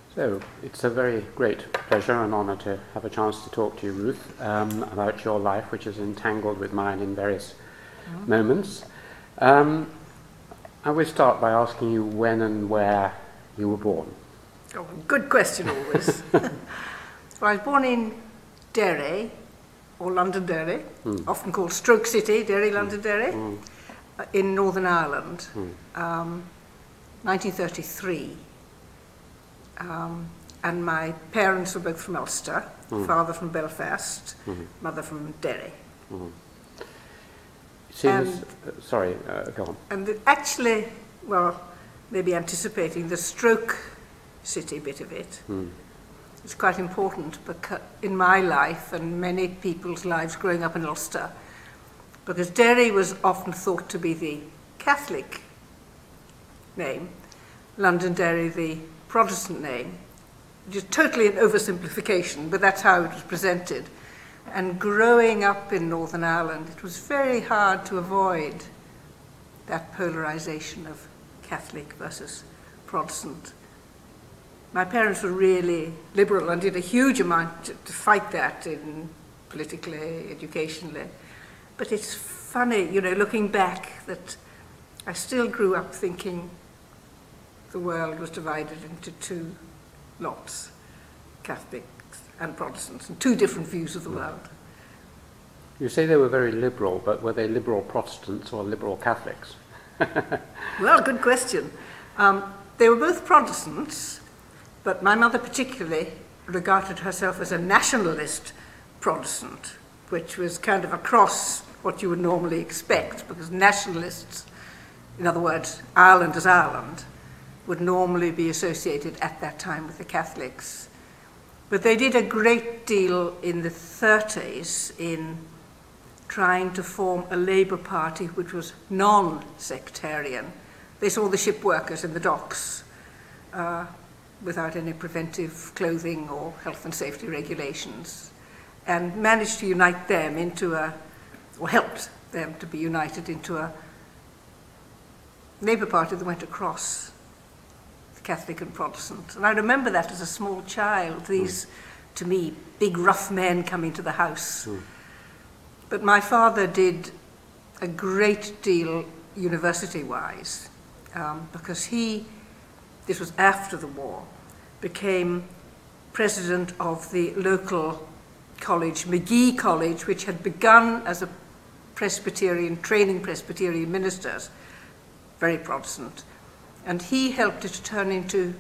So it's a very great pleasure and honour to have a chance to talk to you, Ruth, about your life, which is entangled with mine in various moments. I will start by asking you when and where you were born. Oh, good question always. Well, I was born in Derry, or Londonderry, often called Stroke City, Derry, Londonderry, in Northern Ireland, 1933. And my parents were both from Ulster, father from Belfast, mother from Derry. Seems, sorry, go on. And actually, well, maybe anticipating the Stroke City bit of it, it's quite important because in my life and many people's lives growing up in Ulster, because Derry was often thought to be the Catholic name, Londonderry the Protestant name, which is totally an oversimplification, but that's how it was presented. And growing up in Northern Ireland, it was very hard to avoid that polarization of Catholic versus Protestant. My parents were really liberal and did a huge amount to fight that politically, educationally. But it's funny, looking back, that I still grew up thinking the world was divided into two lots, Catholics and Protestants, and two different views of the world. You say they were very liberal, but were they liberal Protestants or liberal Catholics? Well, good question. They were both Protestants, but my mother particularly regarded herself as a nationalist Protestant, which was kind of across what you would normally expect, because nationalists, in other words, Ireland as Ireland, would normally be associated at that time with the Catholics. But they did a great deal in the 30s in trying to form a Labour Party which was non-sectarian. They saw the ship workers in the docks without any preventive clothing or health and safety regulations, and managed to unite them or helped them to be united into a Labour Party that went across Catholic and Protestant. And I remember that as a small child, these, to me, big rough men coming to the house. But my father did a great deal university-wise, because this was after the war, became president of the local college, Magee College, which had begun as a Presbyterian, training Presbyterian ministers, very Protestant. And he helped it to turn into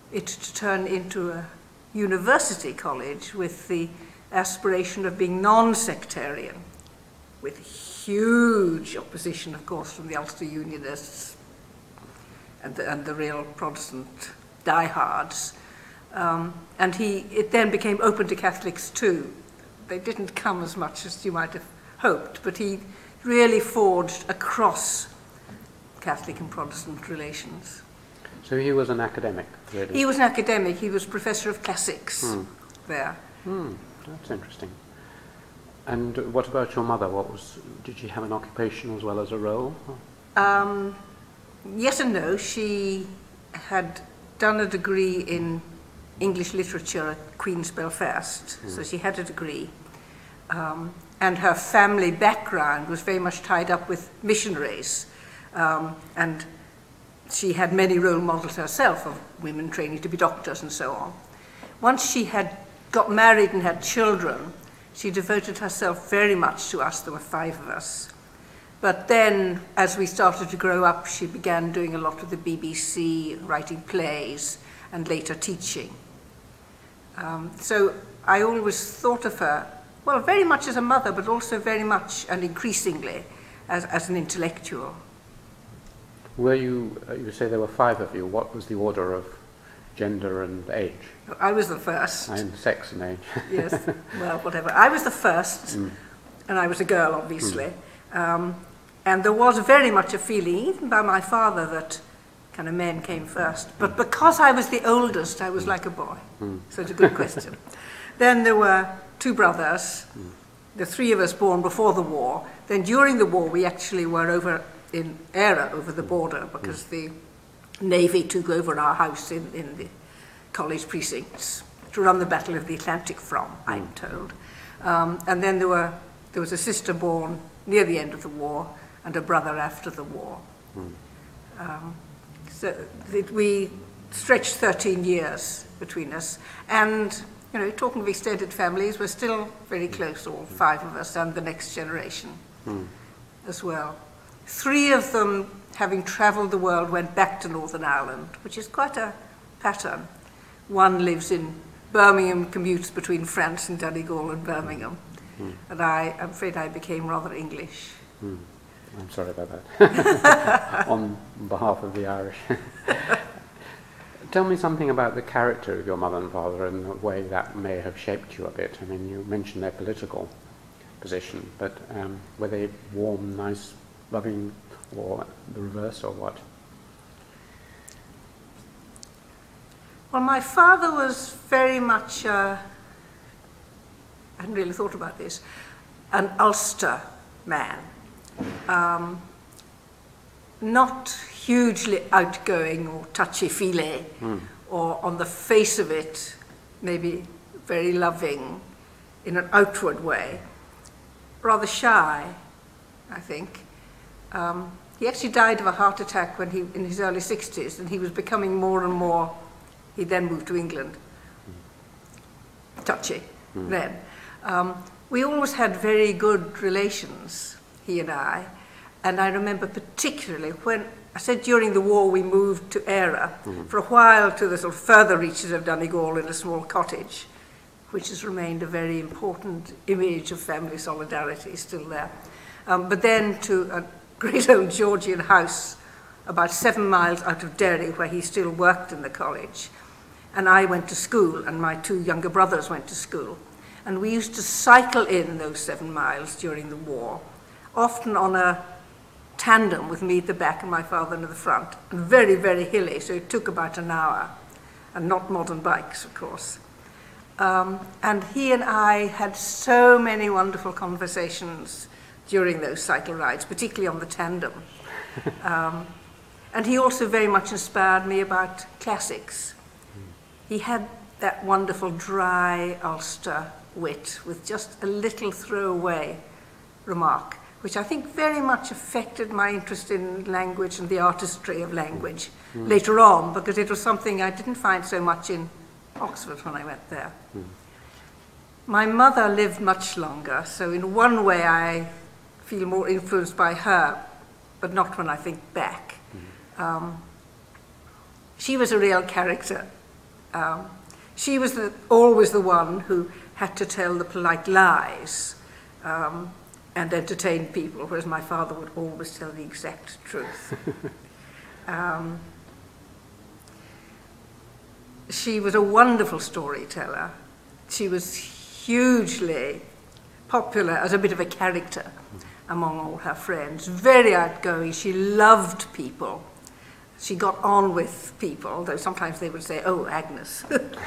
a university college with the aspiration of being non-sectarian, with huge opposition, of course, from the Ulster Unionists and the real Protestant diehards. And it then became open to Catholics too. They didn't come as much as you might have hoped, but he really forged across Catholic and Protestant relations. So he was an academic, really? He was an academic. He was professor of classics there. That's interesting. And what about your mother? Did she have an occupation as well as a role? Yes and no. She had done a degree in English literature at Queen's Belfast, so she had a degree. And her family background was very much tied up with missionaries. And she had many role models herself of women training to be doctors and so on. Once she had got married and had children, she devoted herself very much to us. There were 5 of us. But then, as we started to grow up, she began doing a lot with the BBC, writing plays, and later teaching. So I always thought of her, well, very much as a mother, but also very much and increasingly as an intellectual. Were you say there were 5 of you. What was the order of gender and age? I was the first. And sex and age. Yes, well, whatever. I was the first, and I was a girl, obviously. And there was very much a feeling, even by my father, that kind of men came first. But because I was the oldest, I was like a boy. So it's a good question. Then there were 2 brothers, the 3 of us born before the war. Then during the war, we actually were over the border, because the Navy took over our house in college precincts to run the Battle of the Atlantic from, I'm told. And then there was a sister born near the end of the war and a brother after the war. So we stretched 13 years between us. And, you know, talking of extended families, we're still very close, all 5 of us, and the next generation as well. 3 of them, having travelled the world, went back to Northern Ireland, which is quite a pattern. One lives in Birmingham, commutes between France and Donegal and Birmingham. And I'm afraid I became rather English. I'm sorry about that. On behalf of the Irish. Tell me something about the character of your mother and father and the way that may have shaped you a bit. I mean, you mentioned their political position, but were they warm, nice, loving, or the reverse, or what? Well, my father was very much, I hadn't really thought about this, an Ulster man. Not hugely outgoing or touchy-feely, or on the face of it, maybe very loving in an outward way. Rather shy, I think. He actually died of a heart attack in his early 60s, and he was becoming more and more. He then moved to England. Touchy then. We always had very good relations, he and I remember particularly when, I said during the war we moved to Era, for a while to the sort of further reaches of Donegal in a small cottage, which has remained a very important image of family solidarity still there. But then to a great old Georgian house about 7 miles out of Derry, where he still worked in the college. And I went to school, and my 2 younger brothers went to school. And we used to cycle in those 7 miles during the war, often on a tandem with me at the back and my father at the front, and very, very hilly, so it took about an hour, and not modern bikes, of course. And he and I had so many wonderful conversations during those cycle rides, particularly on the tandem. And he also very much inspired me about classics. He had that wonderful dry Ulster wit with just a little throwaway remark, which I think very much affected my interest in language and the artistry of language later on, because it was something I didn't find so much in Oxford when I went there. My mother lived much longer, so in one way I feel more influenced by her, but not when I think back. She was a real character. She was always the one who had to tell the polite lies and entertain people, whereas my father would always tell the exact truth. She was a wonderful storyteller. She was hugely popular as a bit of a character among all her friends. Very outgoing. She loved people. She got on with people, though sometimes they would say, "Oh, Agnes."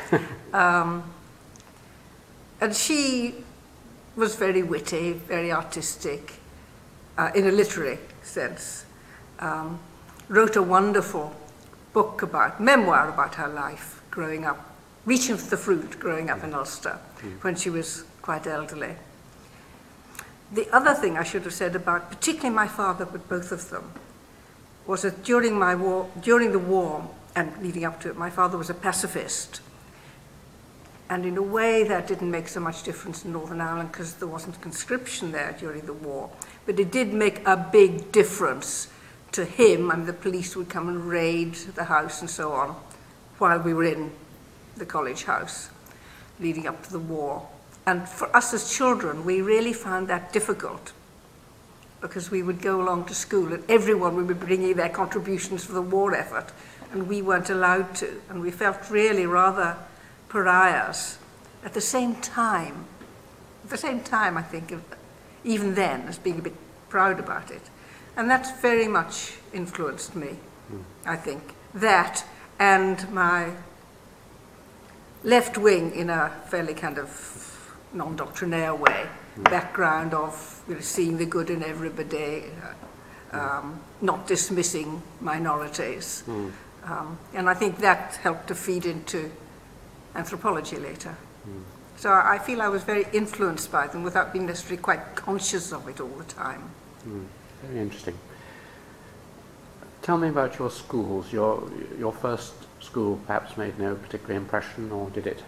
And she was very witty, very artistic, in a literary sense. Wrote a wonderful memoir about her life growing up, reaching for the fruit growing up in Ulster when she was quite elderly. The other thing I should have said about particularly my father, but both of them, was that during the war and leading up to it, my father was a pacifist. And in a way that didn't make so much difference in Northern Ireland because there wasn't conscription there during the war. But it did make a big difference to him. I mean, the police would come and raid the house and so on while we were in the college house leading up to the war. And for us as children, we really found that difficult because we would go along to school and everyone would be bringing their contributions for the war effort and we weren't allowed to. And we felt really rather pariahs at the same time, I think, even then, as being a bit proud about it. And that's very much influenced me, I think. That and my left wing in a fairly kind of non-doctrinaire way, background of seeing the good in everybody, not dismissing minorities. And I think that helped to feed into anthropology later. So I feel I was very influenced by them without being necessarily quite conscious of it all the time. Very interesting. Tell me about your schools. Your first school perhaps made no particular impression, or did it?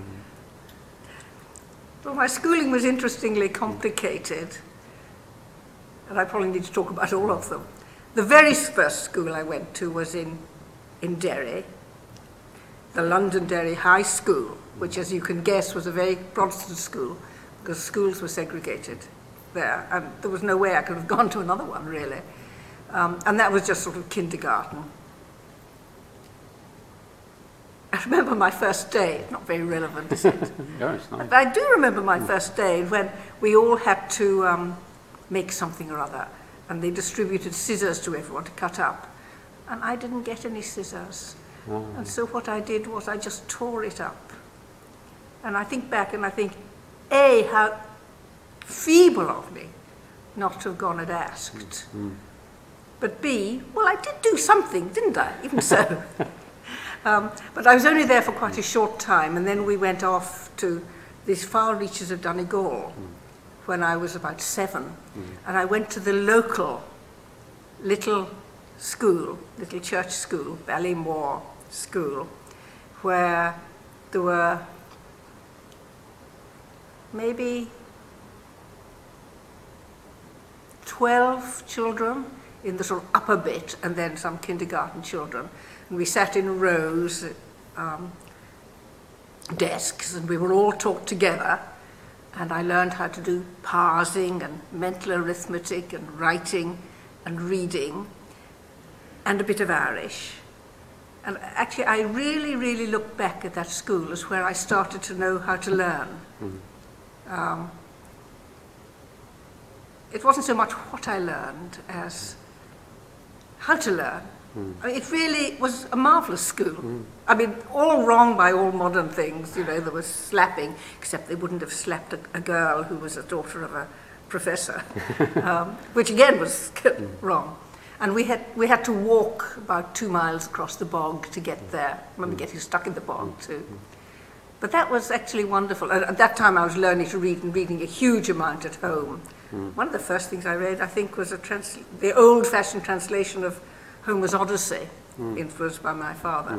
Well, my schooling was interestingly complicated, and I probably need to talk about all of them. The very first school I went to was in Derry, the Londonderry High School, which, as you can guess, was a very Protestant school, because schools were segregated there, and there was no way I could have gone to another one, really. And that was just sort of kindergarten. I remember my first day, not very relevant, is it? No, it's not. But I do remember my first day when we all had to make something or other, and they distributed scissors to everyone to cut up. And I didn't get any scissors. Oh. And so what I did was I just tore it up. And I think back and I think, A, how feeble of me not to have gone and asked. But B, well, I did do something, didn't I? Even so. But I was only there for quite a short time, and then we went off to these far reaches of Donegal when I was about 7. And I went to the local little school, little church school, Ballymore School, where there were maybe 12 children in the sort of upper bit, and then some kindergarten children. And we sat in rows, desks, and we were all taught together. And I learned how to do parsing and mental arithmetic and writing and reading and a bit of Irish. And actually, I really, really look back at that school as where I started to know how to learn. It wasn't so much what I learned as how to learn. I mean, it really was a marvellous school. I mean, all wrong by all modern things. You know, there was slapping, except they wouldn't have slapped a girl who was a daughter of a professor, which again was wrong. And we had to walk about 2 miles across the bog to get there. I remember getting stuck in the bog too. But that was actually wonderful. At that time I was learning to read and reading a huge amount at home. One of the first things I read, I think, was the old-fashioned translation of Homer's Odyssey, influenced by my father.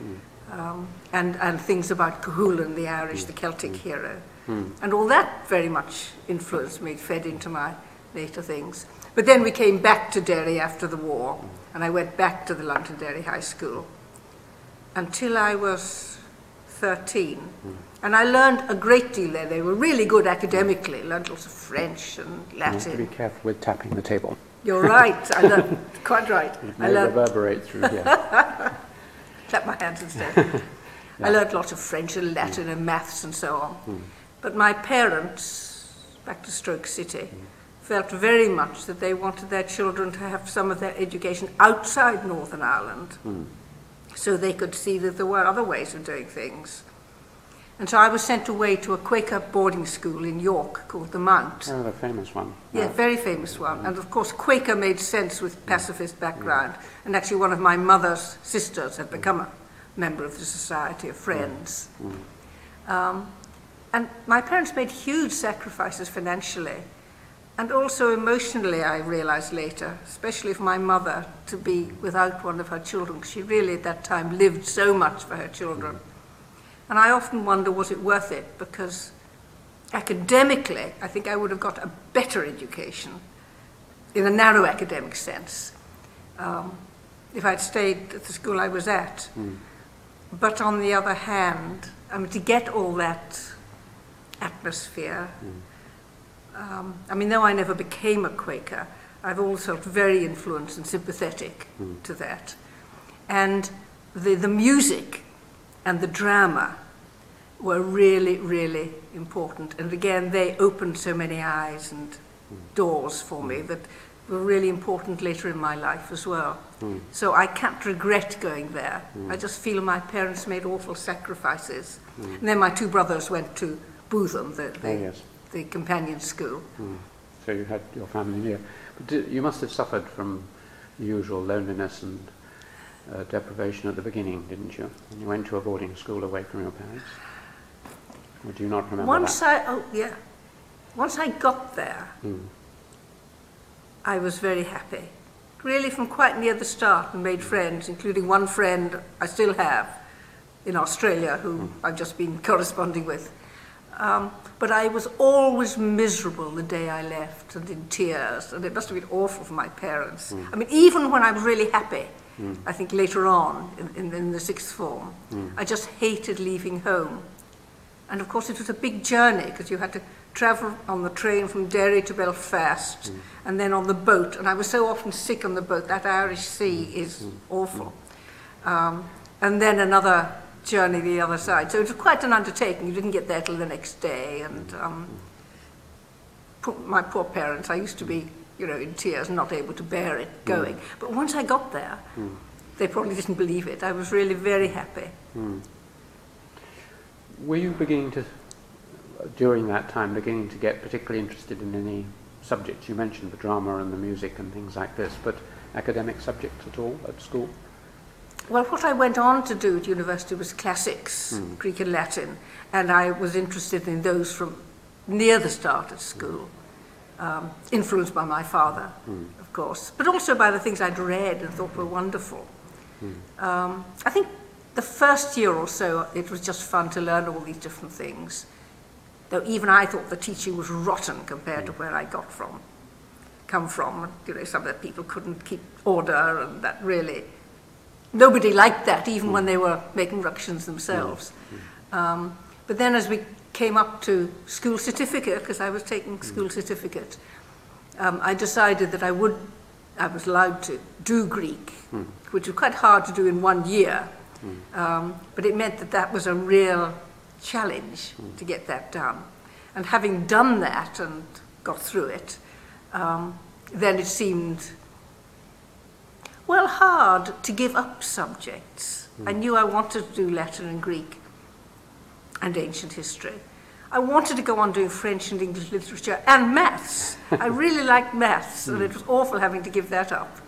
And things about Cuchulainn, the Irish, the Celtic hero. And all that very much influenced me, fed into my later things. But then we came back to Derry after the war, and I went back to the Londonderry High School until I was 13. And I learned a great deal there. They were really good academically. Learned lots of French and You have Latin. to be careful with tapping the table. You're right. I learned quite right. It I may learned reverberate through here. clap my hands instead. I learned lots of French and Latin and maths and so on. But my parents, back to Stoke City, felt very much that they wanted their children to have some of their education outside Northern Ireland, so they could see that there were other ways of doing things. And so I was sent away to a Quaker boarding school in York called the Mount. Oh, the famous one. Yeah, very famous one. And of course, Quaker made sense with pacifist background. And actually, one of my mother's sisters had become a member of the Society of Friends. And my parents made huge sacrifices financially. And also emotionally, I realized later, especially for my mother, to be without one of her children. She really, at that time, lived so much for her children. And I often wonder, was it worth it? Because academically, I think I would have got a better education, in a narrow academic sense, if I'd stayed at the school I was at. But on the other hand, I mean, to get all that atmosphere, I mean, though I never became a Quaker, I've always felt very influenced and sympathetic to that. And the music and the drama were really, really important. And again, they opened so many eyes and doors for me that were really important later in my life as well. So I can't regret going there. I just feel my parents made awful sacrifices. And then my 2 brothers went to Bootham, the companion school. So you had your family here. But you must have suffered from the usual loneliness and deprivation at the beginning, didn't you? And you went to a boarding school away from your parents. Or do you not remember that? Once I got there, I was very happy. Really from quite near the start, and made friends, including one friend I still have in Australia, who I've just been corresponding with. But I was always miserable the day I left, and in tears, and it must have been awful for my parents. I mean, even when I was really happy, I think later on in the sixth form, I just hated leaving home. And of course it was a big journey, because you had to travel on the train from Derry to Belfast, and then on the boat, and I was so often sick on the boat. That Irish Sea is awful. And then another journey the other side. So it was quite an undertaking. You didn't get there till the next day, and my poor parents, I used to be, in tears, not able to bear it going. But once I got there, they probably didn't believe it. I was really very happy. Were you during that time, beginning to get particularly interested in any subjects? You mentioned the drama and the music and things like this, but academic subjects at all at school? Well, what I went on to do at university was classics, Greek and Latin, and I was interested in those from near the start of school, influenced by my father, of course, but also by the things I'd read and thought were wonderful. I think the first year or so, it was just fun to learn all these different things, though even I thought the teaching was rotten compared to where I come from. Some of the people couldn't keep order, and that really... Nobody liked that, even when they were making ructions themselves. But then as we came up to school certificate, because I was taking school certificate, I decided that I was allowed to do Greek, which was quite hard to do in 1 year. But it meant that was a real challenge to get that done. And having done that and got through it, then it seemed... hard to give up subjects. I knew I wanted to do Latin and Greek and ancient history. I wanted to go on doing French and English literature and maths. I really liked maths, and it was awful having to give that up.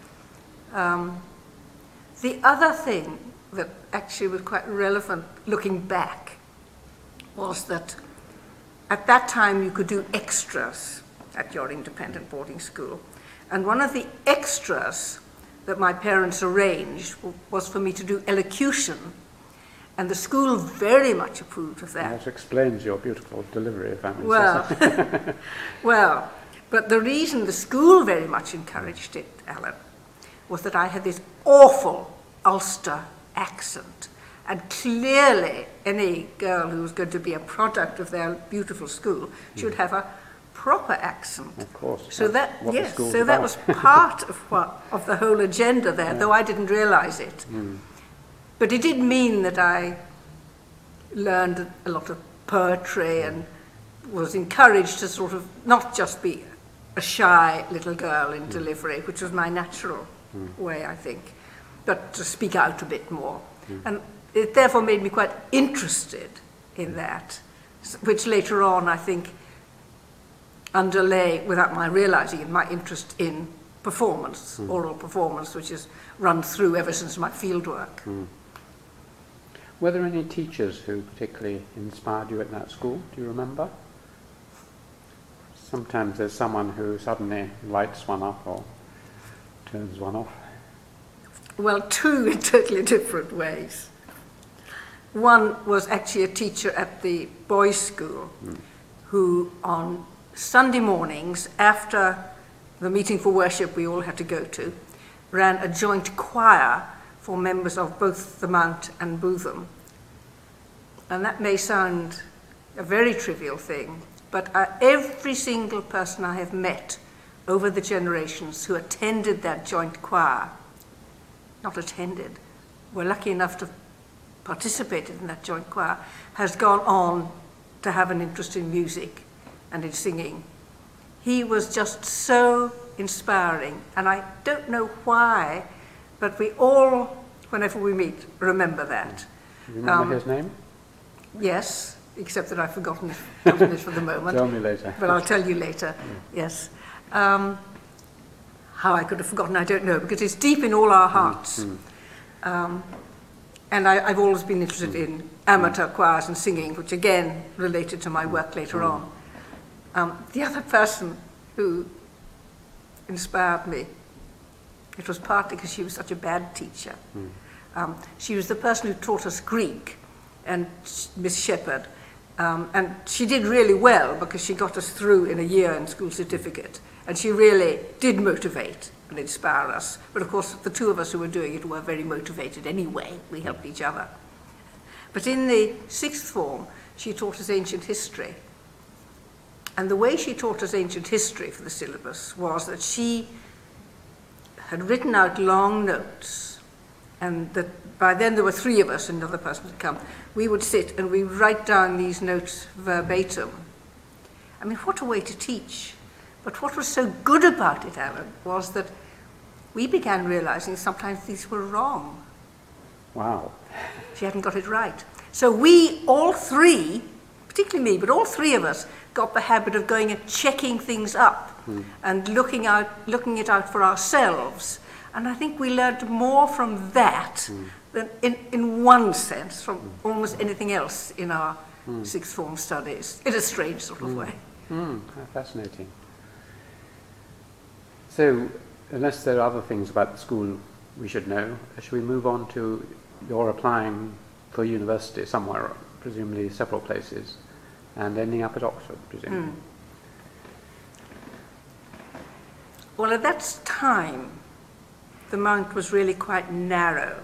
The other thing that actually was quite relevant looking back was that at that time you could do extras at your independent boarding school. And one of the extras that my parents arranged was for me to do elocution, and the school very much approved of that. That explains your beautiful delivery, if I may say. Well, but the reason the school very much encouraged it, Alan, was that I had this awful Ulster accent, and clearly any girl who was going to be a product of their beautiful school should have a proper accent. Of course. So that was part of the whole agenda there, though I didn't realize it. But it did mean that I learned a lot of poetry and was encouraged to sort of not just be a shy little girl in delivery, which was my natural way, I think, but to speak out a bit more. And it therefore made me quite interested in that, which later on, I think, underlay, without my realizing it, my interest in performance, oral performance, which has run through ever since my fieldwork. Were there any teachers who particularly inspired you at that school? Do you remember? Sometimes there's someone who suddenly lights one up or turns one off. Well, two in totally different ways. One was actually a teacher at the boys' school who on Sunday mornings, after the meeting for worship we all had to go to, ran a joint choir for members of both the Mount and Bootham. And that may sound a very trivial thing, but every single person I have met over the generations who attended that joint choir, not attended, were lucky enough to participate in that joint choir, has gone on to have an interest in music and in singing. He was just so inspiring, and I don't know why, but we all, whenever we meet, remember that. Do you remember his name? Yes, except that I've forgotten it for the moment. Tell me later. But I'll tell you later, yes. How I could have forgotten, I don't know, because it's deep in all our hearts. And I've always been interested in amateur choirs and singing, which again related to my work later on. The other person who inspired me, it was partly because she was such a bad teacher. She was the person who taught us Greek, and Miss Shepherd. And she did really well because she got us through in a year in school certificate. And she really did motivate and inspire us. But of course, the two of us who were doing it were very motivated anyway. We helped each other. But in the sixth form, she taught us ancient history. And the way she taught us ancient history for the syllabus was that she had written out long notes, and that by then there were three of us and another person had come. We would sit and we would write down these notes verbatim. I mean, what a way to teach. But what was so good about it, Alan, was that we began realizing sometimes these were wrong. Wow. She hadn't got it right. So we, all three, particularly me, but all three of us, got the habit of going and checking things up and looking it out for ourselves. And I think we learned more from that than, in one sense, from almost anything else in our sixth form studies, in a strange sort of way. How fascinating. So, unless there are other things about the school we should know, should we move on to your applying for university somewhere, presumably several places, and ending up at Oxford, presumably? Well, at that time, the Mount was really quite narrow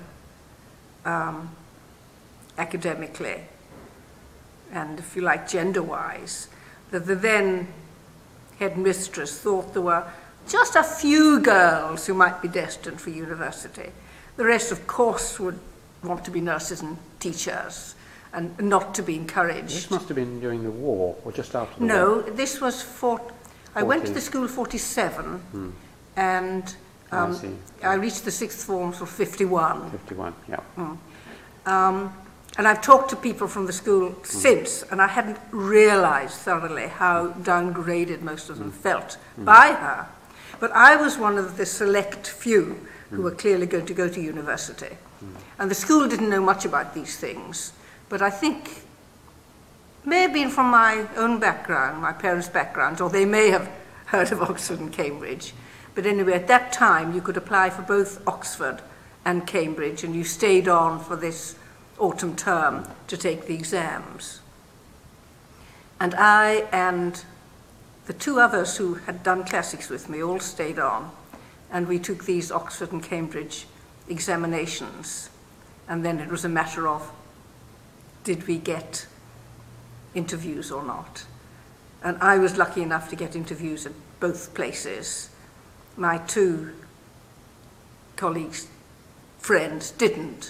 academically, and if you like, gender-wise. The then headmistress thought there were just a few girls who might be destined for university. The rest, of course, would want to be nurses and teachers, and not to be encouraged. This must have been during the war, or just after the war? No, this was I went to the school 47, and I reached the sixth form for 51. 51, yeah. And I've talked to people from the school since, and I hadn't realized thoroughly how downgraded most of them felt by her. But I was one of the select few who were clearly going to go to university. And the school didn't know much about these things, but I think may have been from my own background, my parents' backgrounds, or they may have heard of Oxford and Cambridge. But anyway, at that time, you could apply for both Oxford and Cambridge, and you stayed on for this autumn term to take the exams. And I and the two others who had done classics with me all stayed on, and we took these Oxford and Cambridge examinations. And then it was a matter of, did we get interviews or not? And I was lucky enough to get interviews at both places. My two colleagues, friends, didn't.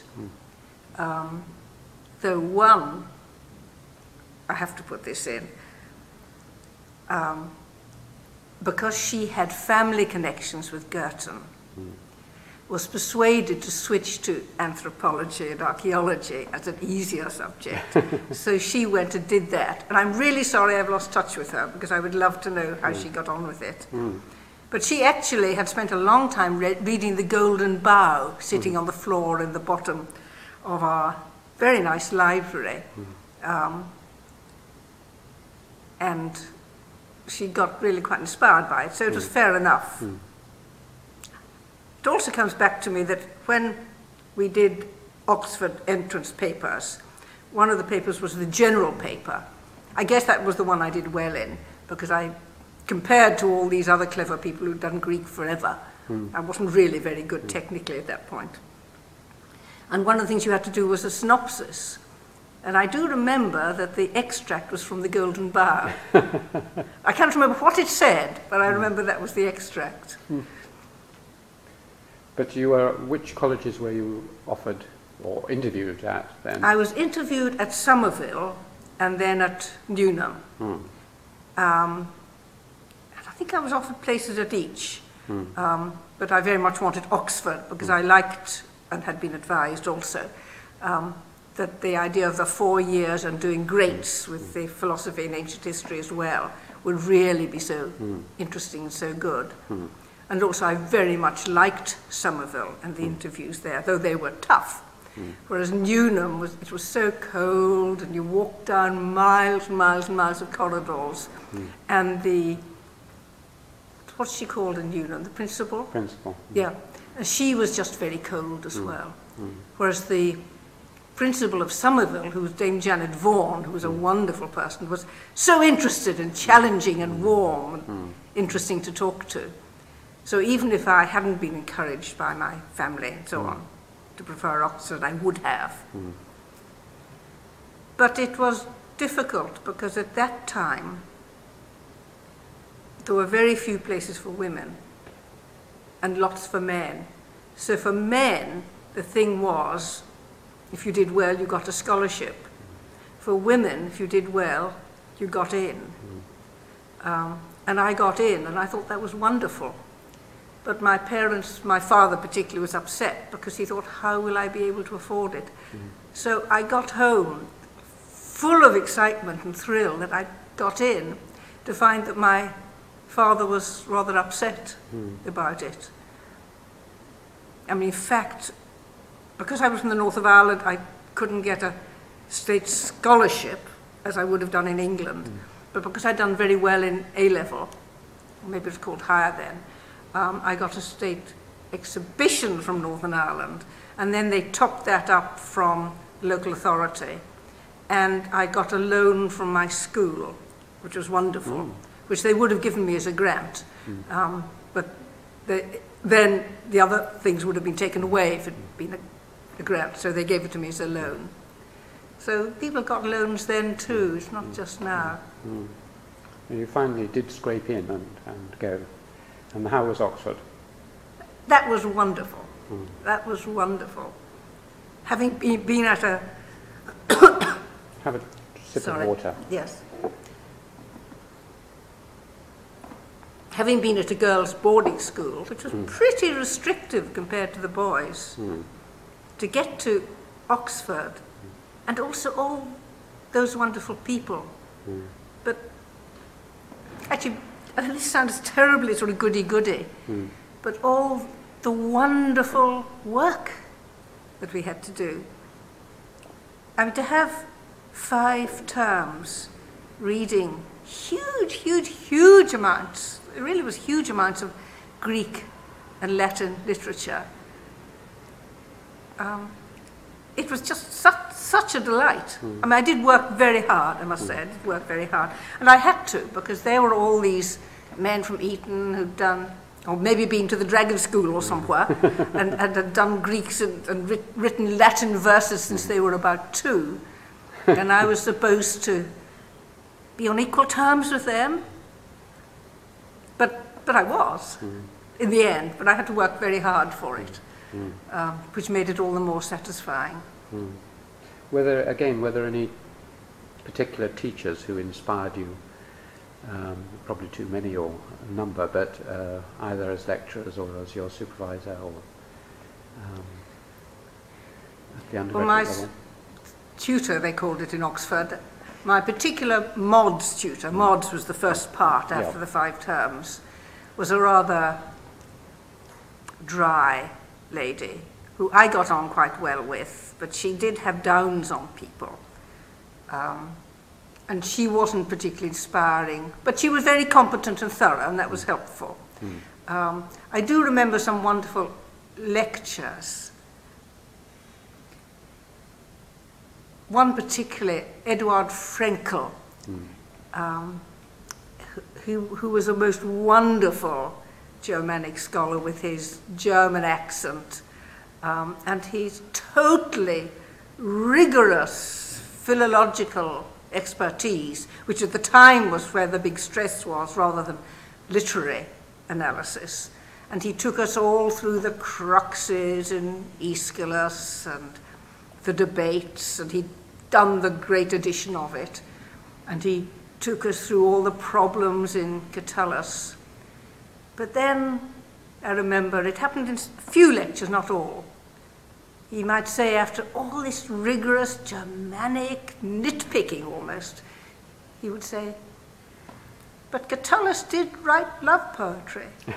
Though one, I have to put this in, because she had family connections with Girton, was persuaded to switch to anthropology and archaeology as an easier subject. So she went and did that. And I'm really sorry I've lost touch with her, because I would love to know how she got on with it. But she actually had spent a long time reading The Golden Bough, sitting on the floor in the bottom of our very nice library. And she got really quite inspired by it, so it was fair enough. It also comes back to me that when we did Oxford entrance papers, one of the papers was the general paper. I guess that was the one I did well in, because I compared to all these other clever people who'd done Greek forever. I wasn't really very good technically at that point. And one of the things you had to do was a synopsis. And I do remember that the extract was from The Golden Bough. I can't remember what it said, but I remember that was the extract. But which colleges were you offered or interviewed at then? I was interviewed at Somerville and then at Newnham. And I think I was offered places at each. But I very much wanted Oxford, because I liked, and had been advised also, that the idea of the 4 years and doing greats with the philosophy and ancient history as well would really be so interesting and so good. And also I very much liked Somerville and the interviews there, though they were tough. Whereas Newnham it was so cold, and you walked down miles and miles and miles of corridors. And what's she called in Newnham? The principal? Principal. Yeah. And she was just very cold as well. Whereas the principal of Somerville, who was Dame Janet Vaughan, who was a wonderful person, was so interested and challenging and warm and interesting to talk to. So even if I hadn't been encouraged by my family and so on to prefer Oxford, I would have. But it was difficult because at that time there were very few places for women and lots for men. So for men, the thing was, if you did well, you got a scholarship. For women, if you did well, you got in. And I got in, and I thought that was wonderful. But my parents, my father particularly, was upset because he thought, how will I be able to afford it? So I got home full of excitement and thrill that I got in, to find that my father was rather upset about it. I mean, in fact, because I was from the north of Ireland, I couldn't get a state scholarship, as I would have done in England. But because I'd done very well in A-level, maybe it was called higher then, I got a state exhibition from Northern Ireland, and then they topped that up from local authority. And I got a loan from my school, which was wonderful, which they would have given me as a grant. But then the other things would have been taken away if it had been a grant, so they gave it to me as a loan. So people got loans then too, it's not just now. You finally did scrape in and go. And how was Oxford? That was wonderful. That was wonderful. Having been at a... Have a sip of water. Yes. Having been at a girls' boarding school, which was pretty restrictive compared to the boys, to get to Oxford, and also all those wonderful people. But actually, this sounds terribly sort of goody-goody, but all the wonderful work that we had to do. I mean, to have 5 terms reading huge amounts, it really was huge amounts of Greek and Latin literature. It was just such a delight. I mean, I did work very hard, I must say. I did work very hard. And I had to, because there were all these men from Eton who'd done, or maybe been to the Dragon School or somewhere, and had done Greeks and written Latin verses since they were about 2. And I was supposed to be on equal terms with them. But I was, in the end. But I had to work very hard for it. Which made it all the more satisfying. Were there any particular teachers who inspired you? Probably too many or a number, but either as lecturers or as your supervisor or at the undergraduate level? Tutor, they called it in Oxford. My particular Mods tutor, Mods was the first part after the 5 terms, was a rather dry lady who I got on quite well with, but she did have downs on people. And she wasn't particularly inspiring, but she was very competent and thorough, and that was helpful. I do remember some wonderful lectures. One particularly, Eduard Frenkel, who was a most wonderful Germanic scholar with his German accent, and his totally rigorous philological expertise, which at the time was where the big stress was, rather than literary analysis. And he took us all through the cruxes in Aeschylus and the debates, and he'd done the great edition of it. And he took us through all the problems in Catullus. But then, I remember, it happened in a few lectures, not all. He might say, after all this rigorous Germanic nitpicking almost, he would say, but Catullus did write love poetry.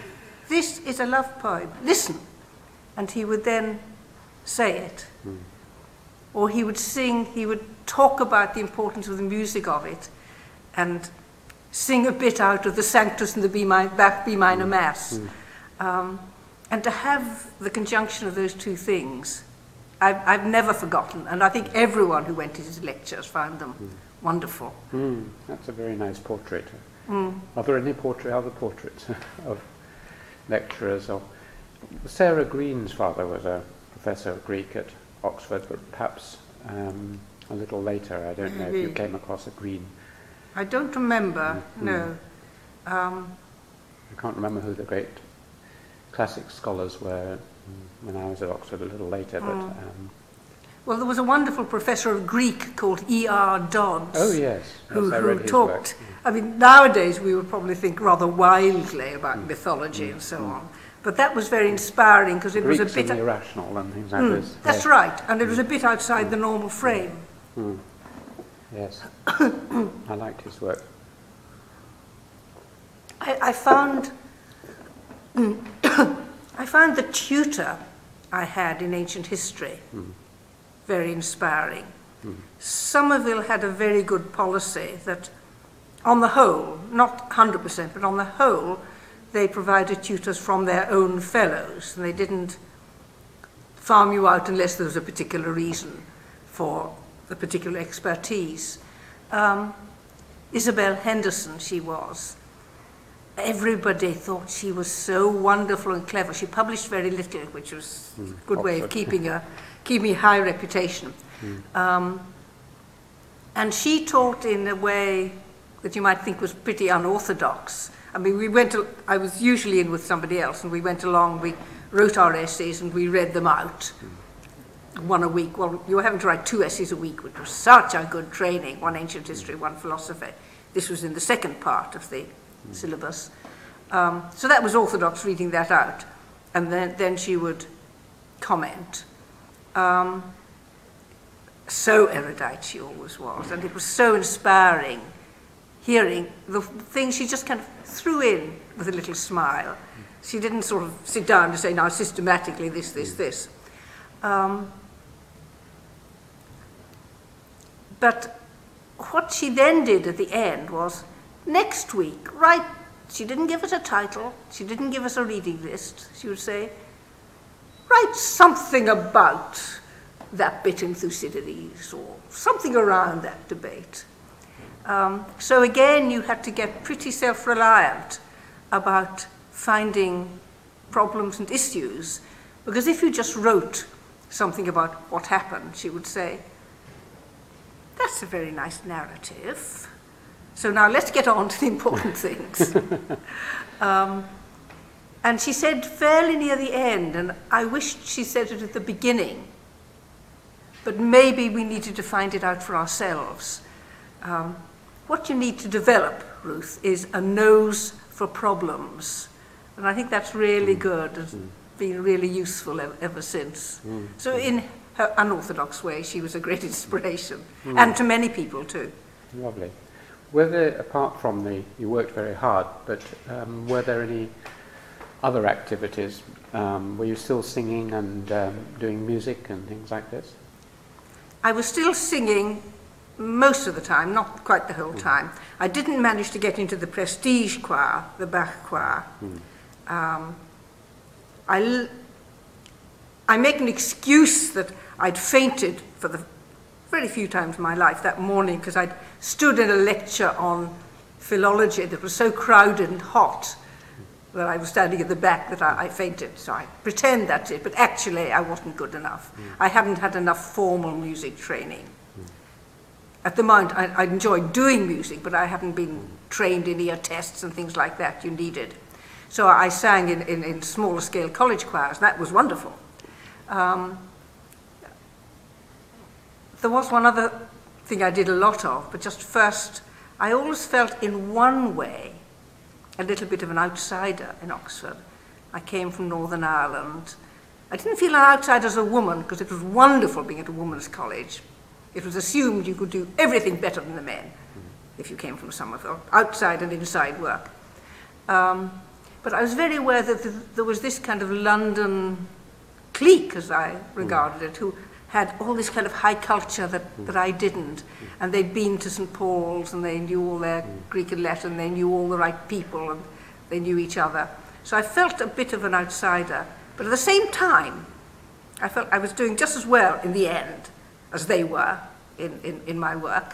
this is a love poem, listen. And he would then say it. Or he would sing, he would talk about the importance of the music of it and sing a bit out of the Sanctus and the B minor Mass. And to have the conjunction of those two things, I've never forgotten, and I think everyone who went to his lectures found them wonderful. That's a very nice portrait. Are there any other portraits of lecturers? Or Sarah Green's father was a professor of Greek at Oxford, but perhaps a little later. I don't know if you came across a Green. I don't remember, no. I can't remember who the great classic scholars were when I was at Oxford a little later, but... Well, there was a wonderful professor of Greek called E.R. Dodds. Oh, yes. Who his talked... work. I mean, nowadays we would probably think rather wildly about mythology and so on. But that was very inspiring because it Greeks was a bit... and the irrational and things like this. That's right, and it was a bit outside the normal frame. Yes. I liked his work. I found the tutor I had in ancient history very inspiring. Somerville had a very good policy that, on the whole, not 100%, but on the whole, they provided tutors from their own fellows, and they didn't farm you out unless there was a particular reason for the particular expertise. Isabel Henderson, she was. Everybody thought she was so wonderful and clever. She published very little, which was a good way of keeping a high reputation. And she taught in a way that you might think was pretty unorthodox. I mean, I was usually in with somebody else, and we went along, we wrote our essays, and we read them out. One a week. Well, you were having to write 2 essays a week, which was such a good training, one ancient history, one philosophy. This was in the second part of the syllabus. So that was orthodox, reading that out. And then she would comment. So erudite she always was, and it was so inspiring hearing the things she just kind of threw in with a little smile. She didn't sort of sit down and say, now systematically this, this, this. But what she then did at the end was, next week, she didn't give us a title, she didn't give us a reading list. She would say, write something about that bit in Thucydides, or something around that debate. So again, you had to get pretty self-reliant about finding problems and issues, because if you just wrote something about what happened, she would say, that's a very nice narrative. So now let's get on to the important things. And she said fairly near the end, and I wished she said it at the beginning, but maybe we needed to find it out for ourselves. What you need to develop, Ruth, is a nose for problems. And I think that's really good. It's been really useful ever since. So in her unorthodox way, she was a great inspiration, and to many people too. Lovely. Were there, apart from you worked very hard, but were there any other activities? Were you still singing and doing music and things like this? I was still singing most of the time, not quite the whole time. I didn't manage to get into the prestige choir, the Bach choir. I make an excuse that I'd fainted for the very few times in my life that morning because I'd stood in a lecture on philology that was so crowded and hot that I was standing at the back that I fainted. So I pretend that's it, but actually I wasn't good enough. I hadn't had enough formal music training. At the moment, I enjoyed doing music, but I hadn't been trained in ear tests and things like that you needed. So I sang in smaller scale college choirs, and that was wonderful. There was one other thing I did a lot of, but just first, I always felt in one way a little bit of an outsider in Oxford. I came from Northern Ireland. I didn't feel an outsider as a woman, because it was wonderful being at a women's college. It was assumed you could do everything better than the men if you came from Somerville, outside and inside work. But I was very aware that there was this kind of London clique, as I regarded it, who had all this kind of high culture that I didn't. And they'd been to St. Paul's, and they knew all their Greek and Latin, they knew all the right people, and they knew each other. So I felt a bit of an outsider. But at the same time, I felt I was doing just as well in the end as they were in my work.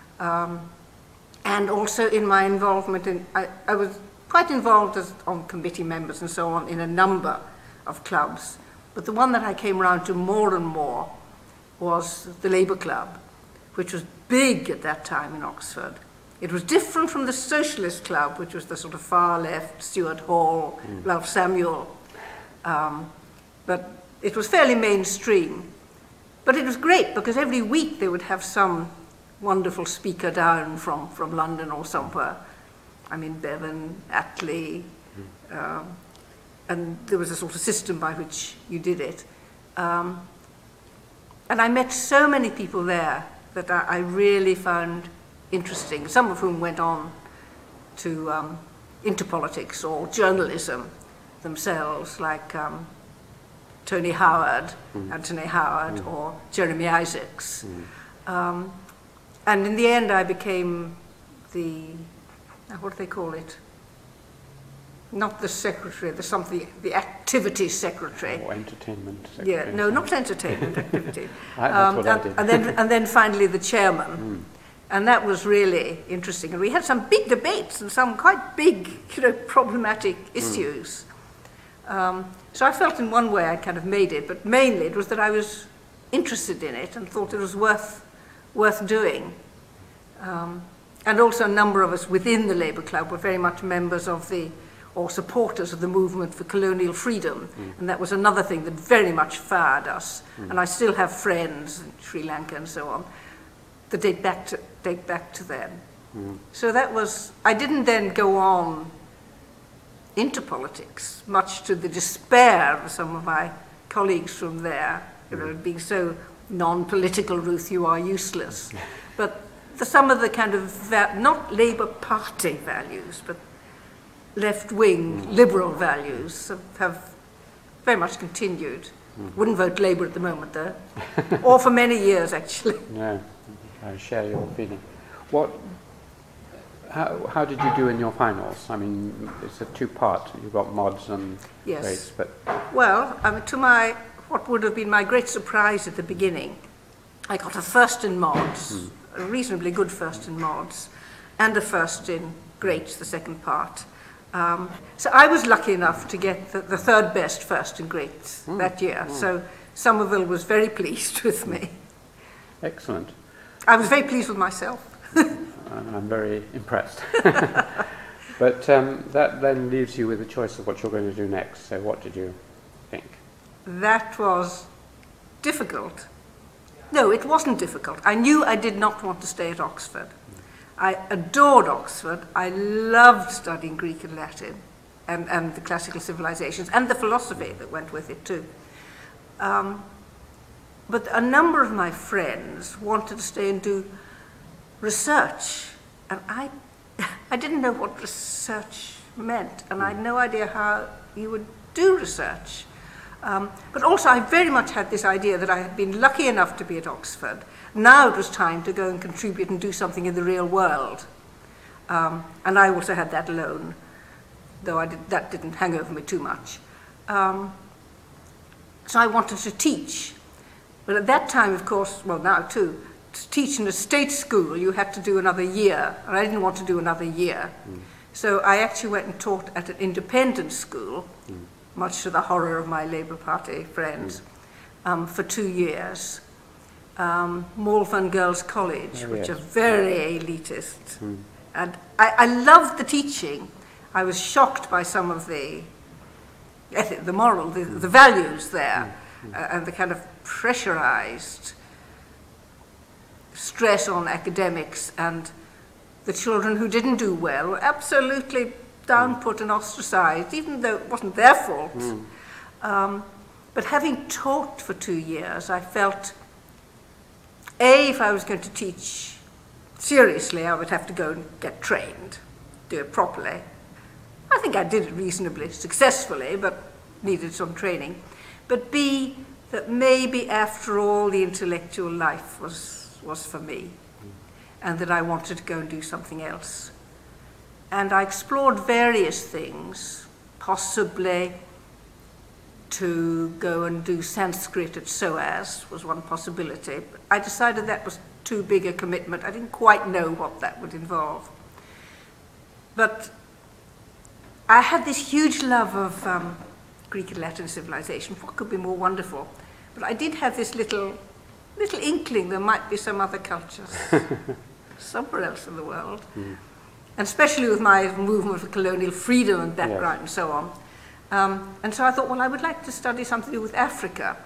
And also in my involvement in, I was quite involved on committee members and so on in a number of clubs. But the one that I came around to more and more was the Labour Club, which was big at that time in Oxford. It was different from the Socialist Club, which was the sort of far left, Stuart Hall, Ralph Samuel. But it was fairly mainstream. But it was great because every week they would have some wonderful speaker down from London or somewhere. I mean, Bevan, Attlee, and there was a sort of system by which you did it. And I met so many people there that I really found interesting, some of whom went on to into politics or journalism themselves, like Tony Howard, Anthony Howard, or Jeremy Isaacs. And in the end, I became the, what do they call it? Not the secretary, the activity secretary. Or entertainment secretary. Yeah, no, not entertainment, activity. That's what I did. And then finally the chairman. And that was really interesting. And we had some big debates and some quite big, problematic issues. So I felt in one way I kind of made it, but mainly it was that I was interested in it and thought it was worth doing. And also a number of us within the Labour Club were very much members of or supporters of the movement for colonial freedom. And that was another thing that very much fired us. And I still have friends in Sri Lanka and so on that date back to then. So that was, I didn't then go on into politics, much to the despair of some of my colleagues from there, being so non-political, Ruth, you are useless. But some of the kind of, not Labour Party values, but left-wing liberal values have very much continued. Wouldn't vote Labour at the moment, though, or for many years, actually. No, I share your feeling. How did you do in your finals? I mean, it's a two-part. You've got mods and grades, but... Well, to what would have been my great surprise at the beginning, I got a first in mods, a reasonably good first in mods, and a first in greats, the second part. So I was lucky enough to get the third best first in greats that year. So Somerville was very pleased with me. Excellent. I was very pleased with myself. I'm very impressed. But that then leaves you with a choice of what you're going to do next. So what did you think? That was difficult. No, it wasn't difficult. I knew I did not want to stay at Oxford. I adored Oxford. I loved studying Greek and Latin and the classical civilizations and the philosophy that went with it too. But a number of my friends wanted to stay and do research, and I didn't know what research meant, and I had no idea how you would do research. But also I very much had this idea that I had been lucky enough to be at Oxford. Now it was time to go and contribute and do something in the real world. And I also had that loan, though that didn't hang over me too much. So I wanted to teach. But at that time, of course, well now too, to teach in a state school you had to do another year, and I didn't want to do another year. So I actually went and taught at an independent school, much to the horror of my Labour Party friends, for 2 years. Malvern Girls' College, which are very elitist. And I loved the teaching. I was shocked by some of the ethic, the moral, the values there, and the kind of pressurized stress on academics, and the children who didn't do well were absolutely downput and ostracized, even though it wasn't their fault. But having taught for 2 years, I felt, if I was going to teach seriously, I would have to go and get trained, do it properly. I think I did it reasonably successfully, but needed some training. But B, that maybe after all the intellectual life was for me, and that I wanted to go and do something else. And I explored various things, possibly to go and do Sanskrit at SOAS was one possibility. But I decided that was too big a commitment. I didn't quite know what that would involve. But I had this huge love of Greek and Latin civilization. What could be more wonderful? But I did have this little inkling there might be some other cultures somewhere else in the world. Mm. And especially with my movement for colonial freedom and background and so on. And so I thought, well, I would like to study something to do with Africa.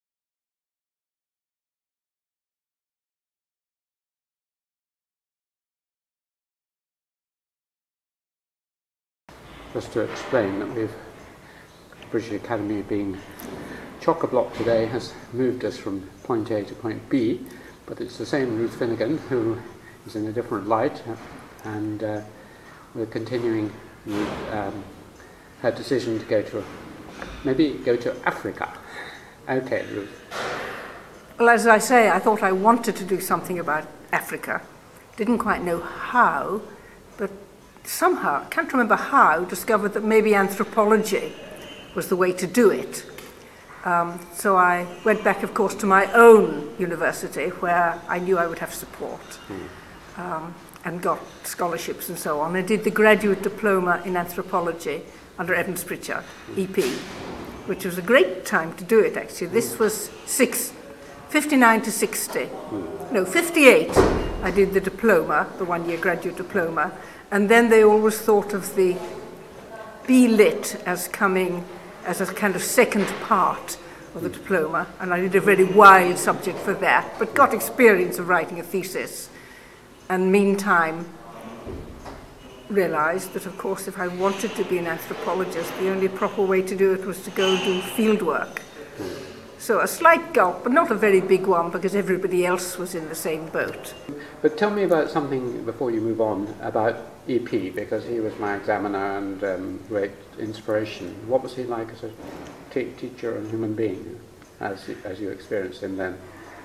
Just to explain that British Academy being chock-a-block today has moved us from point A to point B, but it's the same Ruth Finnegan who is in a different light, and we're continuing with her decision to go to Africa. Okay, Ruth. Well, as I say, I thought I wanted to do something about Africa. Didn't quite know how, but somehow, I can't remember how, discovered that maybe anthropology was the way to do it. So I went back, of course, to my own university where I knew I would have support and got scholarships and so on. I did the graduate diploma in anthropology under Evans Pritchard, EP, which was a great time to do it, actually. This was 59 to 60. No, 58 I did the diploma, the one-year graduate diploma, and then they always thought of the B.Lit as coming as a kind of second part of the diploma, and I did a very wide subject for that, but got experience of writing a thesis, and meantime realized that, of course, if I wanted to be an anthropologist, the only proper way to do it was to go do field work. So a slight gulp, but not a very big one, because everybody else was in the same boat. But tell me about something, before you move on, about EP, because he was my examiner and great inspiration. What was he like as a teacher and human being, as you experienced him then?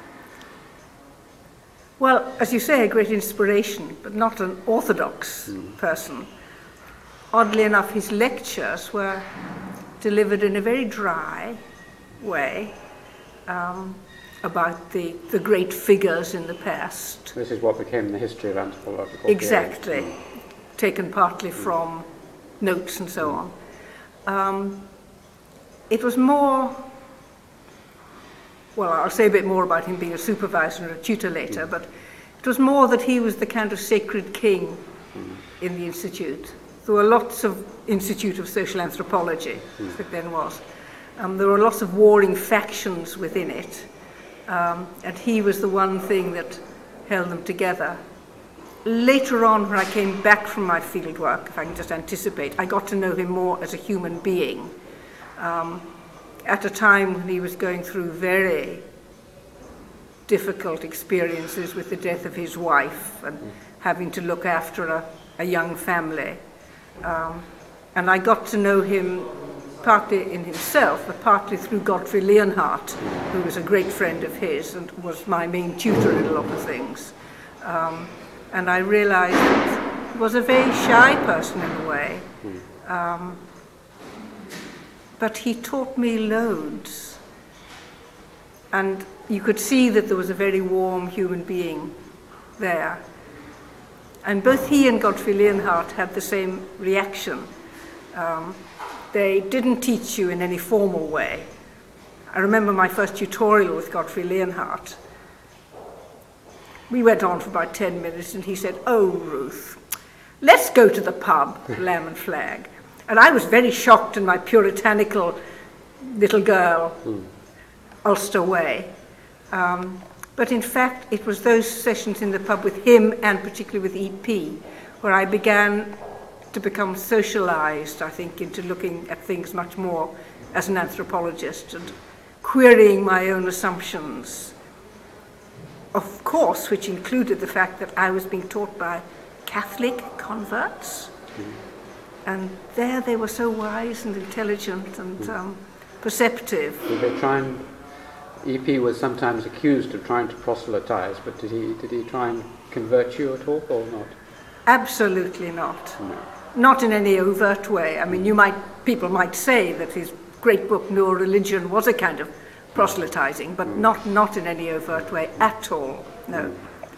Well, as you say, a great inspiration, but not an orthodox person. Oddly enough, his lectures were delivered in a very dry way, about the great figures in the past. This is what became the history of anthropological Exactly, taken partly from notes and so on. It was more, well, I'll say a bit more about him being a supervisor and a tutor later, but it was more that he was the kind of sacred king in the Institute. There were lots of Institute of Social Anthropology, as it then was. There were lots of warring factions within it, and he was the one thing that held them together. Later on, when I came back from my field work, if I can just anticipate, I got to know him more as a human being. At a time when he was going through very difficult experiences with the death of his wife and having to look after a young family. And I got to know him partly in himself, but partly through Godfrey Leonhardt, who was a great friend of his and was my main tutor in a lot of things. And I realized that he was a very shy person in a way, but he taught me loads. And you could see that there was a very warm human being there. And both he and Godfrey Leonhardt had the same reaction. They didn't teach you in any formal way. I remember my first tutorial with Godfrey Leonhardt. We went on for about 10 minutes and he said, "Oh, Ruth, let's go to the pub, Lamb and Flag." And I was very shocked in my puritanical little girl, Ulster way. But in fact, it was those sessions in the pub with him, and particularly with EP, where I began to become socialized, I think, into looking at things much more as an anthropologist and querying my own assumptions. Of course, which included the fact that I was being taught by Catholic converts. And there they were so wise and intelligent and perceptive. Did they try and... EP was sometimes accused of trying to proselytize, but did he try and convert you at all, or not? Absolutely not. No. Not in any overt way. I mean, people might say that his great book, No Religion, was a kind of proselytizing, but not in any overt way at all, no.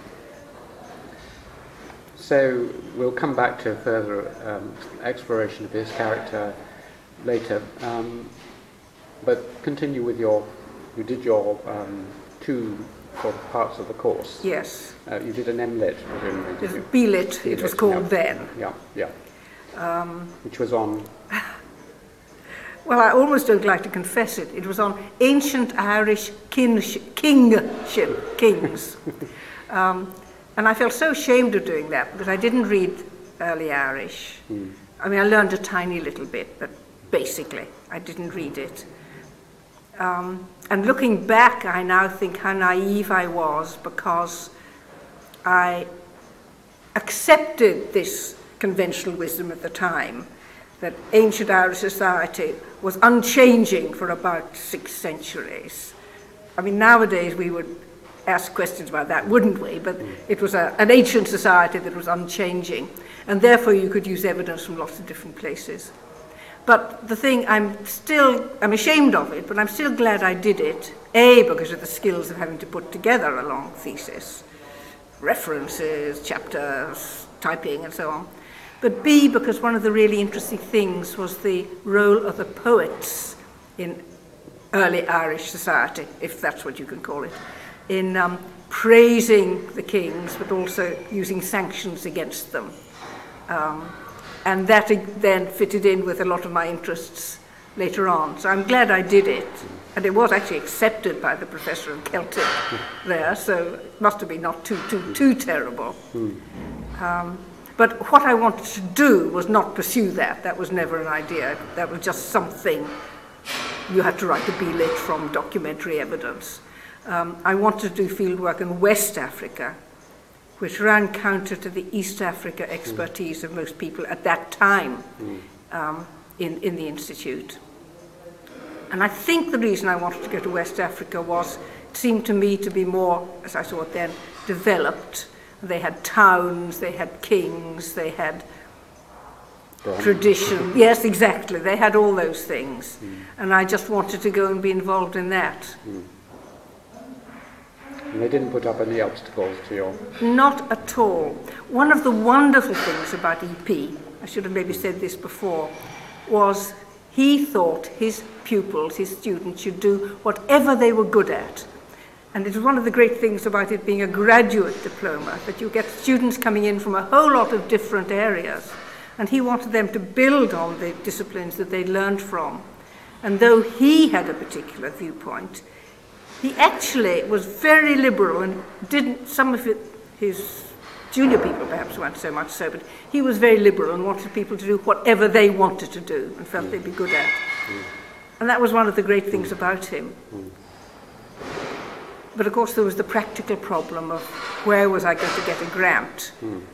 So we'll come back to further exploration of his character later, but continue with you did your two sort of parts of the course. Yes. You did an M.Lit, presumably, It did was you? B.Lit, it was called then. Yeah. Which was on... Well, I almost don't like to confess it. It was on ancient Irish kingship, kings. And I felt so ashamed of doing that because I didn't read early Irish. I mean, I learned a tiny little bit, but basically I didn't read it. And looking back, I now think how naive I was because I accepted this conventional wisdom at the time that ancient Irish society was unchanging for about 6 centuries. I mean, nowadays we would ask questions about that, wouldn't we? But it was an ancient society that was unchanging, and therefore you could use evidence from lots of different places. But the thing, I'm ashamed of it, but I'm still glad I did it, A, because of the skills of having to put together a long thesis, references, chapters, typing, and so on. But B, because one of the really interesting things was the role of the poets in early Irish society, if that's what you can call it, in praising the kings, but also using sanctions against them. And that then fitted in with a lot of my interests later on. So I'm glad I did it. And it was actually accepted by the professor of Celtic there, so it must have been not too terrible. But what I wanted to do was not pursue that. That was never an idea. That was just something you had to write the B.Lit from documentary evidence. I wanted to do fieldwork in West Africa, which ran counter to the East Africa expertise of most people at that time in the Institute. And I think the reason I wanted to go to West Africa was, it seemed to me to be more, as I saw it then, developed. They had towns, they had kings, they had tradition. Yes, exactly. They had all those things. And I just wanted to go and be involved in that. And they didn't put up any obstacles to your... Not at all. One of the wonderful things about EP, I should have maybe said this before, was he thought his pupils, his students, should do whatever they were good at. And it was one of the great things about it being a graduate diploma, that you get students coming in from a whole lot of different areas. And he wanted them to build on the disciplines that they learned from. And though he had a particular viewpoint, he actually was very liberal and didn't, some of his junior people perhaps weren't so much so, but he was very liberal and wanted people to do whatever they wanted to do and felt they'd be good at. And that was one of the great things about him. But of course there was the practical problem of where was I going to get a grant?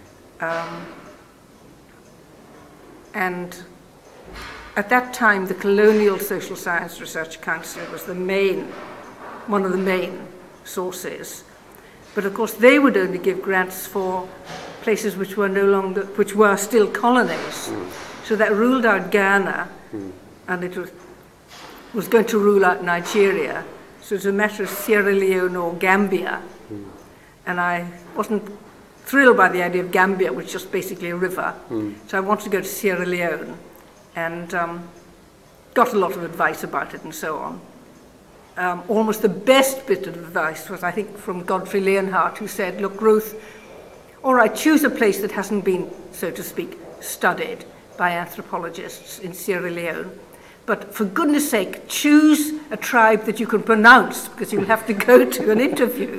And at that time the Colonial Social Science Research Council was one of the main sources. But of course they would only give grants for places which were still colonies. So that ruled out Ghana, and it was going to rule out Nigeria. So it was a matter of Sierra Leone or Gambia. And I wasn't thrilled by the idea of Gambia, which is just basically a river. So I wanted to go to Sierra Leone and got a lot of advice about it and so on. Almost the best bit of advice was, I think, from Godfrey Leonhardt, who said, look, Ruth, all right, choose a place that hasn't been, so to speak, studied by anthropologists in Sierra Leone. But for goodness sake, choose a tribe that you can pronounce, because you'll have to go to an interview.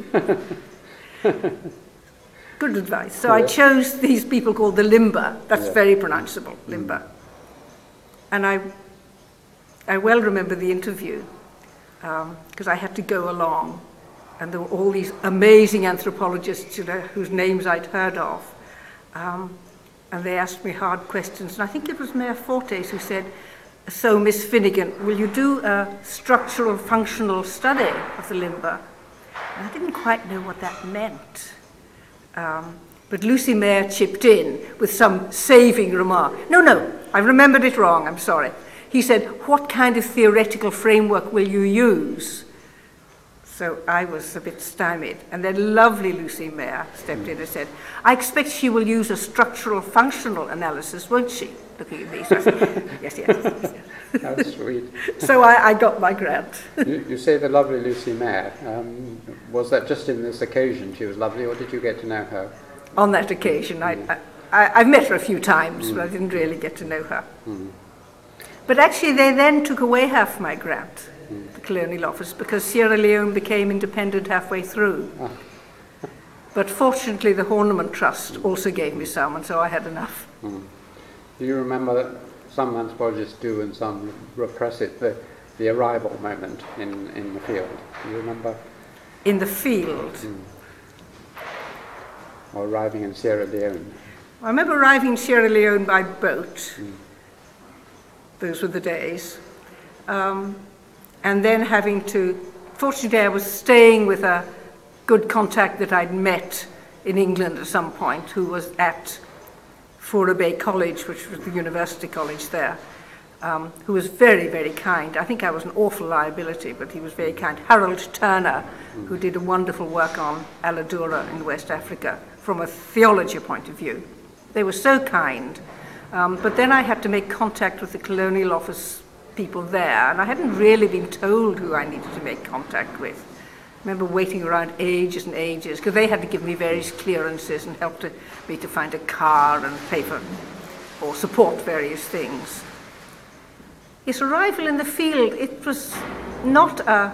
Good advice. So I chose these people called the Limba. That's very pronounceable, Limba. And I well remember the interview, because I had to go along. And there were all these amazing anthropologists, whose names I'd heard of. and they asked me hard questions. And I think it was Mayor Fortes who said, "So, Miss Finnegan, will you do a structural functional study of the Limber?" And I didn't quite know what that meant. But Lucy Mayer chipped in with some saving remark. No, I remembered it wrong, I'm sorry. He said, "What kind of theoretical framework will you use?" So I was a bit stymied. And then lovely Lucy Mayer stepped in and said, "I expect she will use a structural functional analysis, won't she?" Looking at me. So I said, yes. How sweet. So I got my grant. You say the lovely Lucy Mayer. Was that just in this occasion she was lovely, or did you get to know her? On that occasion, I've met her a few times, but I didn't really get to know her. But actually, they then took away half my grant, the Colonial Office, because Sierra Leone became independent halfway through. But fortunately, the Horniman Trust also gave me some, and so I had enough. Do you remember that some anthropologists do and some repress it, the arrival moment in the field? Do you remember? In the field? Or arriving in Sierra Leone? I remember arriving in Sierra Leone by boat. Those were the days. And then having to, fortunately I was staying with a good contact that I'd met in England at some point, who was at Fora Bay College, which was the university college there, who was very, very kind. I think I was an awful liability, but he was very kind. Harold Turner, who did a wonderful work on Aladura in West Africa from a theology point of view. They were so kind. But then I had to make contact with the Colonial Office people there, and I hadn't really been told who I needed to make contact with. I remember waiting around ages and ages, because they had to give me various clearances and help me to find a car and pay for or support various things. His arrival in the field, it was not a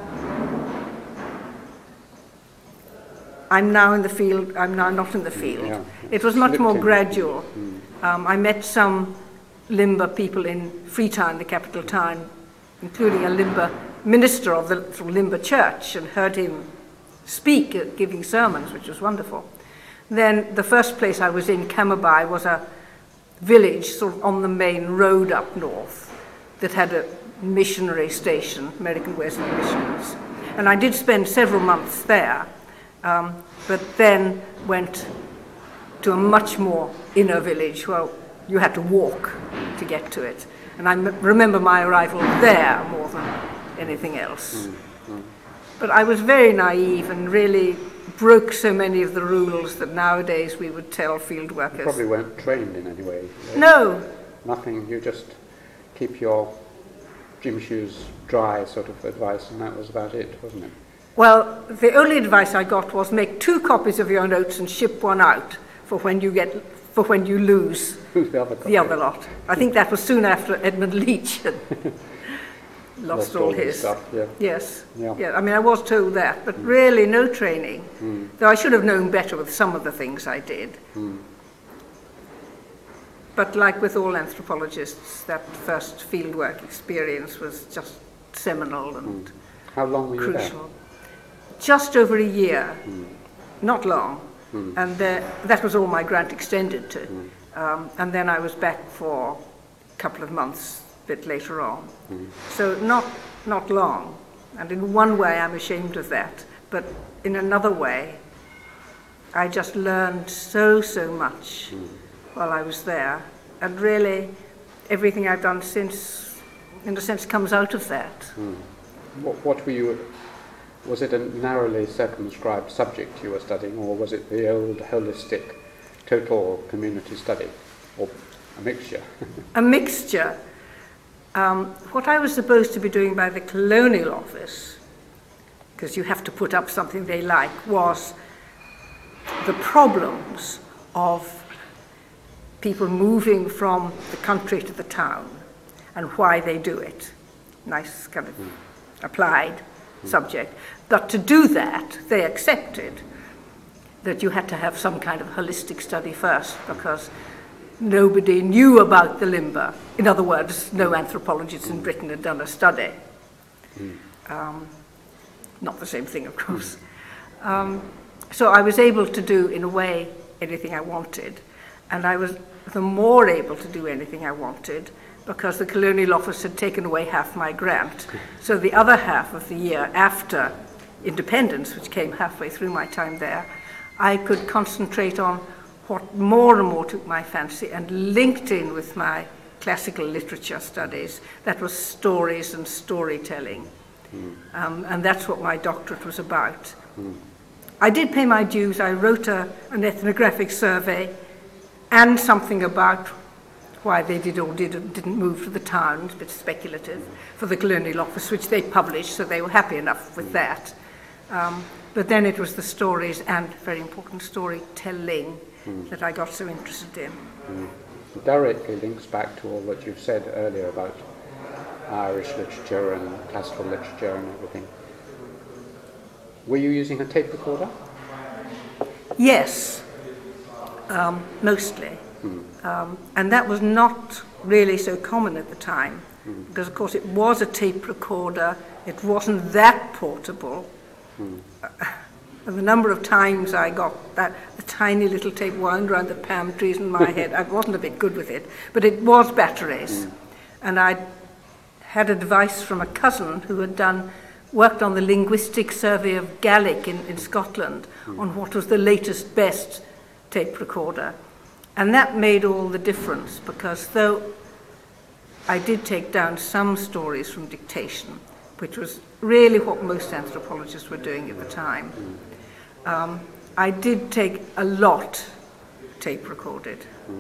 "I'm now in the field, I'm now not in the field." Yeah. It was much more gradual. I met some Limber people in Freetown, the capital town, including a Limber minister of the Limber Church, and heard him speak, giving sermons, which was wonderful. Then the first place I was in, Kamabai, was a village sort of on the main road up north that had a missionary station, American Wesleyan Missions. And I did spend several months there, but then went to a much more inner village where you had to walk to get to it. And I remember my arrival there more than anything else. But I was very naive and really broke so many of the rules that nowadays we would tell field workers. You probably weren't trained in any way. No. Nothing, you just keep your gym shoes dry sort of advice, and that was about it, wasn't it? Well, the only advice I got was make 2 copies of your notes and ship one out for when you lose the other lot. I think that was soon after Edmund Leach had lost all his stuff. Yeah. Yes. Yeah. Yeah. I mean, I was told that, but really no training. Though I should have known better with some of the things I did. But like with all anthropologists, that first fieldwork experience was just seminal and How long were you crucial. Just over a year, not long, and that was all my grant extended to. And then I was back for a couple of months, a bit later on. So not long. And in one way, I'm ashamed of that. But in another way, I just learned so much while I was there. And really, everything I've done since, in a sense, comes out of that. What were you... Was it a narrowly circumscribed subject you were studying, or was it the old holistic total community study, or a mixture? A mixture. What I was supposed to be doing by the Colonial Office, because you have to put up something they like, was the problems of people moving from the country to the town and why they do it. Nice kind of applied subject. But to do that, they accepted that you had to have some kind of holistic study first, because nobody knew about the Limber. In other words, no anthropologist in Britain had done a study. Not the same thing, of course. So I was able to do, in a way, anything I wanted. And I was the more able to do anything I wanted, because the Colonial Office had taken away half my grant. So the other half of the year after independence, which came halfway through my time there, I could concentrate on what more and more took my fancy and linked in with my classical literature studies. That was stories and storytelling. And that's what my doctorate was about. I did pay my dues. I wrote an ethnographic survey and something about why they did or didn't move to the towns, a bit speculative, for the Colonial Office, which they published, so they were happy enough with that. But then it was the stories and, very important, storytelling that I got so interested in. Directly links back to all that you've said earlier about Irish literature and classical literature and everything. Were you using a tape recorder? Yes, mostly. And that was not really so common at the time, because of course it was a tape recorder, it wasn't that portable. And the number of times I got the tiny little tape wound around the palm trees in my head, I wasn't a bit good with it, but it was batteries. And I had advice from a cousin who had worked on the linguistic survey of Gaelic in Scotland on what was the latest, best tape recorder. And that made all the difference, because though I did take down some stories from dictation, which was really what most anthropologists were doing at the time, I did take a lot tape recorded.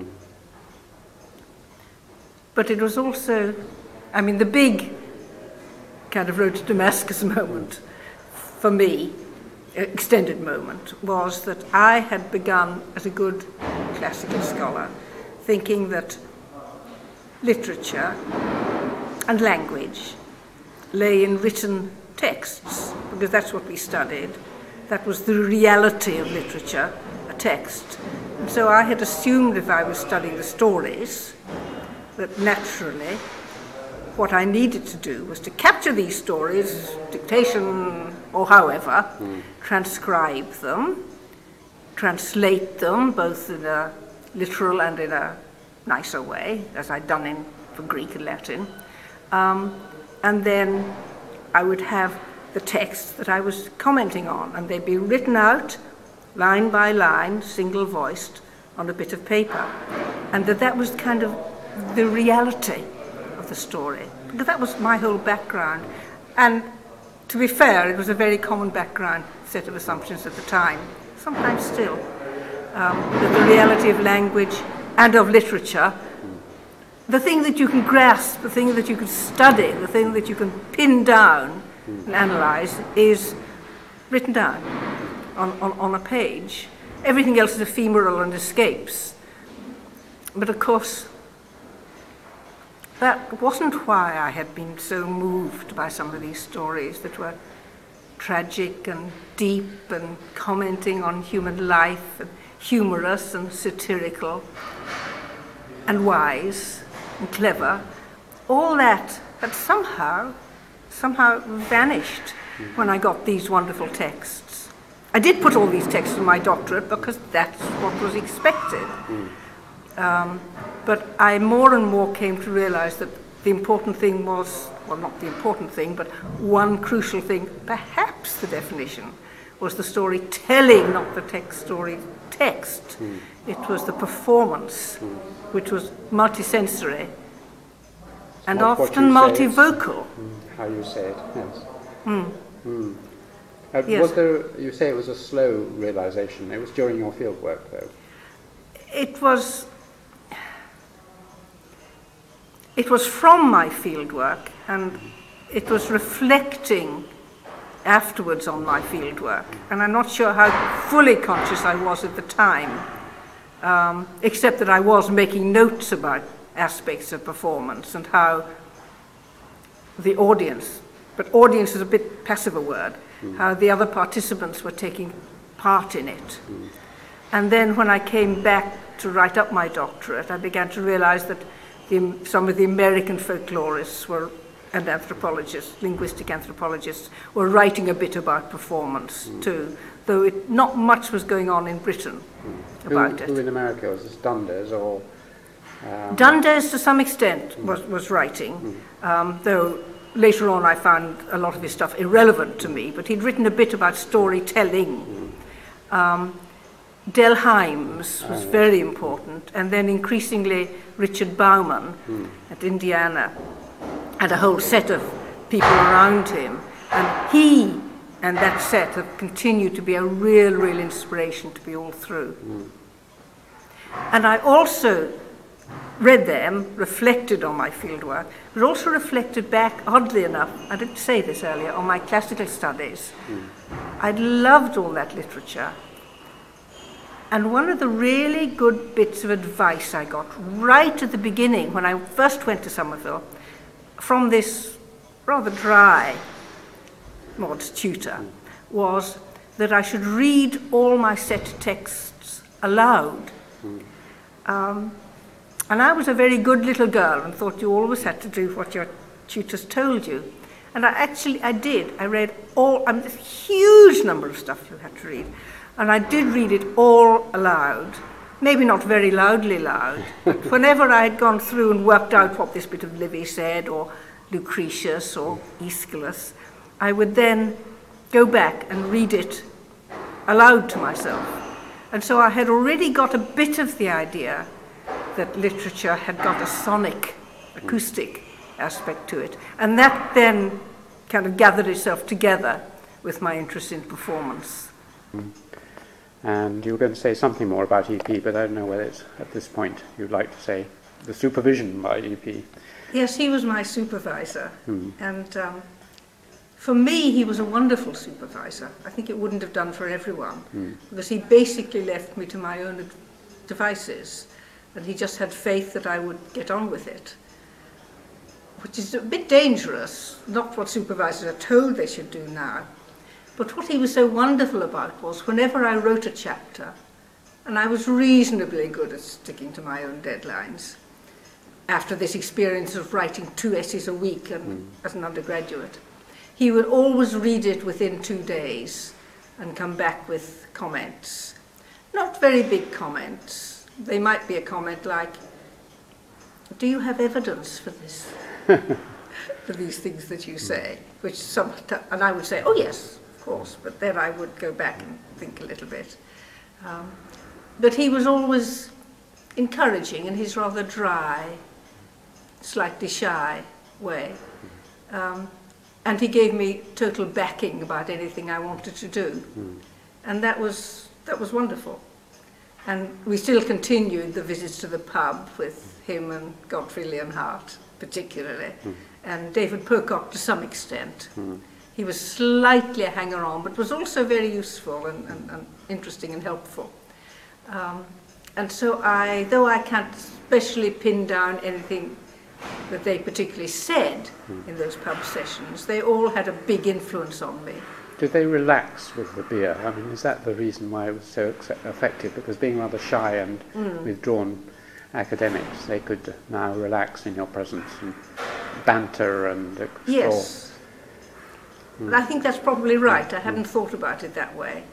But it was also, the big kind of road to Damascus moment for me, extended moment, was that I had begun as a good classical scholar thinking that literature and language lay in written texts, because that's what we studied. That was the reality of literature, a text. And so I had assumed, if I was studying the stories, that naturally what I needed to do was to capture these stories, dictation or however, transcribe them, translate them, both in a literal and in a nicer way, as I'd done for Greek and Latin. And then I would have the text that I was commenting on, and they'd be written out line by line, single-voiced, on a bit of paper. And that was kind of the reality of the story, because that was my whole background. And to be fair, it was a very common background set of assumptions at the time, sometimes still, that the reality of language and of literature, the thing that you can grasp, the thing that you can study, the thing that you can pin down and analyze, is written down on a page. Everything else is ephemeral and escapes. But of course, that wasn't why I had been so moved by some of these stories that were tragic and deep and commenting on human life, and humorous and satirical and wise and clever. All that had somehow vanished when I got these wonderful texts. I did put all these texts in my doctorate because that's what was expected. But I more and more came to realize that the important thing was, well, not the important thing, but one crucial thing, perhaps the definition, was the storytelling, not the text. It was the performance, which was multisensory and often multivocal. How you say it, yes. Yes. Was there, you say it was a slow realization. It was during your field work, though. It was from my field work, and it was reflecting afterwards on my field work. And I'm not sure how fully conscious I was at the time, except that I was making notes about aspects of performance and how the audience, but audience is a bit passive a word, how the other participants were taking part in it. And then when I came back to write up my doctorate, I began to realize that some of the American folklorists and anthropologists, linguistic anthropologists, were writing a bit about performance too, though not much was going on in Britain about it. Who in America? Was this Dundes or? Dundas, to some extent, was writing, though later on I found a lot of his stuff irrelevant to me, but he'd written a bit about storytelling. Del Himes was very important, and then increasingly Richard Bauman at Indiana, and a whole set of people around him. And he and that set have continued to be a real inspiration to be all through. And I also read them, reflected on my fieldwork, but also reflected back, oddly enough, I didn't say this earlier, on my classical studies. I'd loved all that literature. And one of the really good bits of advice I got right at the beginning, when I first went to Somerville, from this rather dry Maud's tutor, was that I should read all my set texts aloud. And I was a very good little girl and thought you always had to do what your tutors told you. And I did. I read a huge number of stuff you had to read. And I did read it all aloud. Maybe not very loudly loud, but whenever I had gone through and worked out what this bit of Livy said, or Lucretius, or Aeschylus, I would then go back and read it aloud to myself. And so I had already got a bit of the idea that literature had got a sonic, acoustic aspect to it. And that then kind of gathered itself together with my interest in performance. And you were going to say something more about EP, but I don't know whether it's at this point you'd like to say the supervision by EP. Yes, he was my supervisor. And for me, he was a wonderful supervisor. I think it wouldn't have done for everyone, because he basically left me to my own devices. And he just had faith that I would get on with it, which is a bit dangerous, not what supervisors are told they should do now. But what he was so wonderful about was whenever I wrote a chapter, and I was reasonably good at sticking to my own deadlines, after this experience of writing 2 essays a week as an undergraduate, he would always read it within 2 days and come back with comments. Not very big comments. They might be a comment like, do you have evidence for this? For these things that you say? And I would say, oh yes, of course, but then I would go back and think a little bit. But he was always encouraging in his rather dry, slightly shy way. And he gave me total backing about anything I wanted to do. And that was wonderful. And we still continued the visits to the pub with him and Godfrey Leonhardt, particularly, and David Pocock to some extent. He was slightly a hanger-on, but was also very useful and interesting and helpful. And so though I can't especially pin down anything that they particularly said in those pub sessions, they all had a big influence on me. Did they relax with the beer? I mean, is that the reason why it was so effective? Because being rather shy and withdrawn academics, they could now relax in your presence and banter and explore. Yes. But I think that's probably right. I hadn't thought about it that way.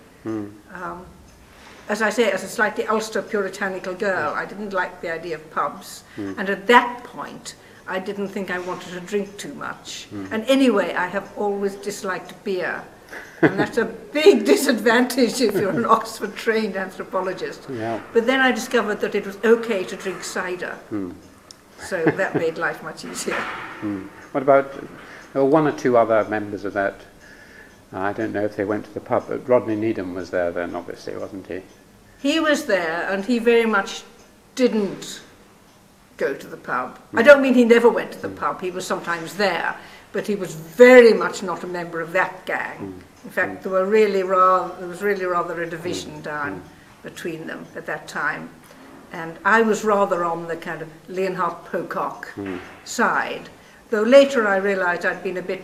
As I say, as a slightly Ulster puritanical girl, I didn't like the idea of pubs. And at that point, I didn't think I wanted to drink too much. And anyway, I have always disliked beer. And that's a big disadvantage if you're an Oxford-trained anthropologist. Yeah. But then I discovered that it was okay to drink cider. So that made life much easier. What about, there were 1 or 2 other members of that, I don't know if they went to the pub, but Rodney Needham was there then, obviously, wasn't he? He was there, and he very much didn't go to the pub. I don't mean he never went to the pub, he was sometimes there, but he was very much not a member of that gang. In fact, there was really rather a division down between them at that time. And I was rather on the kind of Leonhardt Pocock side, though later I realised I'd been a bit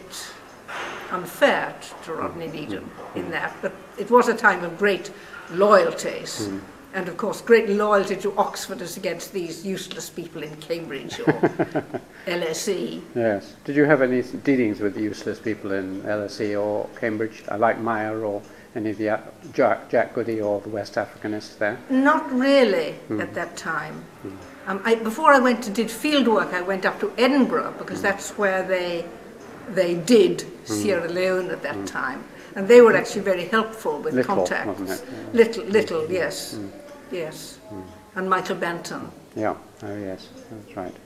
unfair to Rodney Needham in that, but it was a time of great loyalties. And of course, great loyalty to Oxford as against these useless people in Cambridge or LSE. Yes. Did you have any dealings with useless people in LSE or Cambridge, like Meyer or any of the Jack Goody or the West Africanists there? Not really at that time. Before I went to did field work, I went up to Edinburgh because that's where they did Sierra Leone at that time, and they were actually very helpful with Little, contacts. wasn't it? Little, yes, yes, and Michael Banton. Yeah, oh yes, that's right.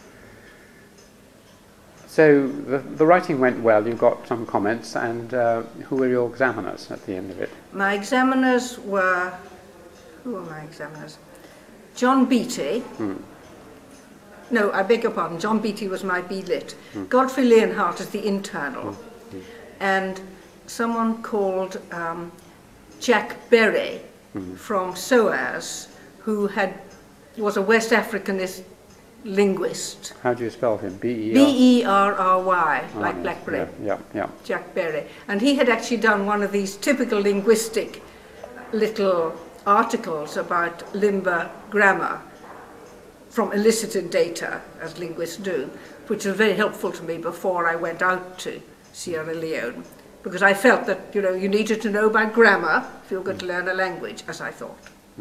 So the writing went well, you got some comments, and who were your examiners at the end of it? My examiners were, who were my examiners? John Beattie. No, I beg your pardon, John Beattie was my B-Lit. Godfrey Leonhardt is the internal. And someone called Jack Berry from SOAS, who was a West Africanist linguist. How do you spell him? B-E-R? B-E-R-R-Y, like yes, Blackberry. Yeah. Jack Berry. And he had actually done one of these typical linguistic little articles about Limba grammar from elicited data, as linguists do, which was very helpful to me before I went out to Sierra Leone, because I felt that, you know, you needed to know about grammar if you were going to learn a language, as I thought.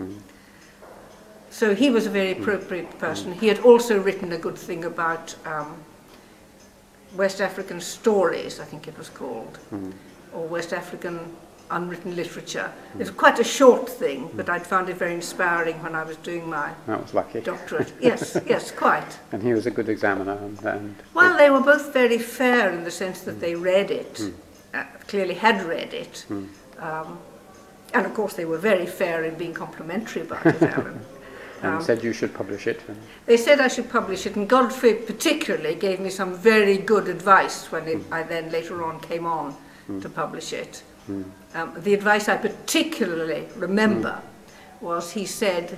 So he was a very appropriate person. He had also written a good thing about West African stories, I think it was called, or West African unwritten literature. It's quite a short thing, but I'd found it very inspiring when I was doing my That was lucky. doctorate. Yes, yes, quite. And he was a good examiner. And Well, they were both very fair in the sense that they read it, clearly had read it, and of course they were very fair in being complimentary about it, Alan. and said you should publish it. And They said I should publish it, and Godfrey particularly gave me some very good advice when I then later on came on to publish it. The advice I particularly remember was he said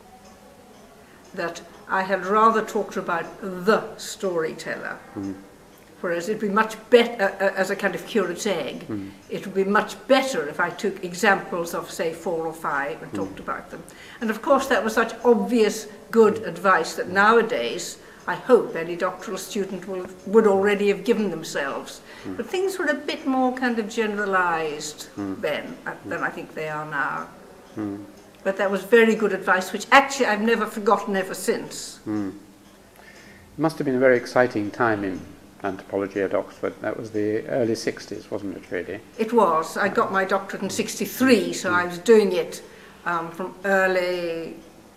that I had rather talked about the storyteller, whereas it would be much better, as a kind of curate's egg, it would be much better if I took examples of, say, 4 or 5 and talked about them. And of course that was such obvious good advice that nowadays I hope any doctoral student would already have given themselves. But things were a bit more kind of generalized then than I think they are now. But that was very good advice, which actually I've never forgotten ever since. it must have been a very exciting time in anthropology at Oxford. That was the early 60s, wasn't it, really? It was. I got my doctorate in 63, so I was doing it from early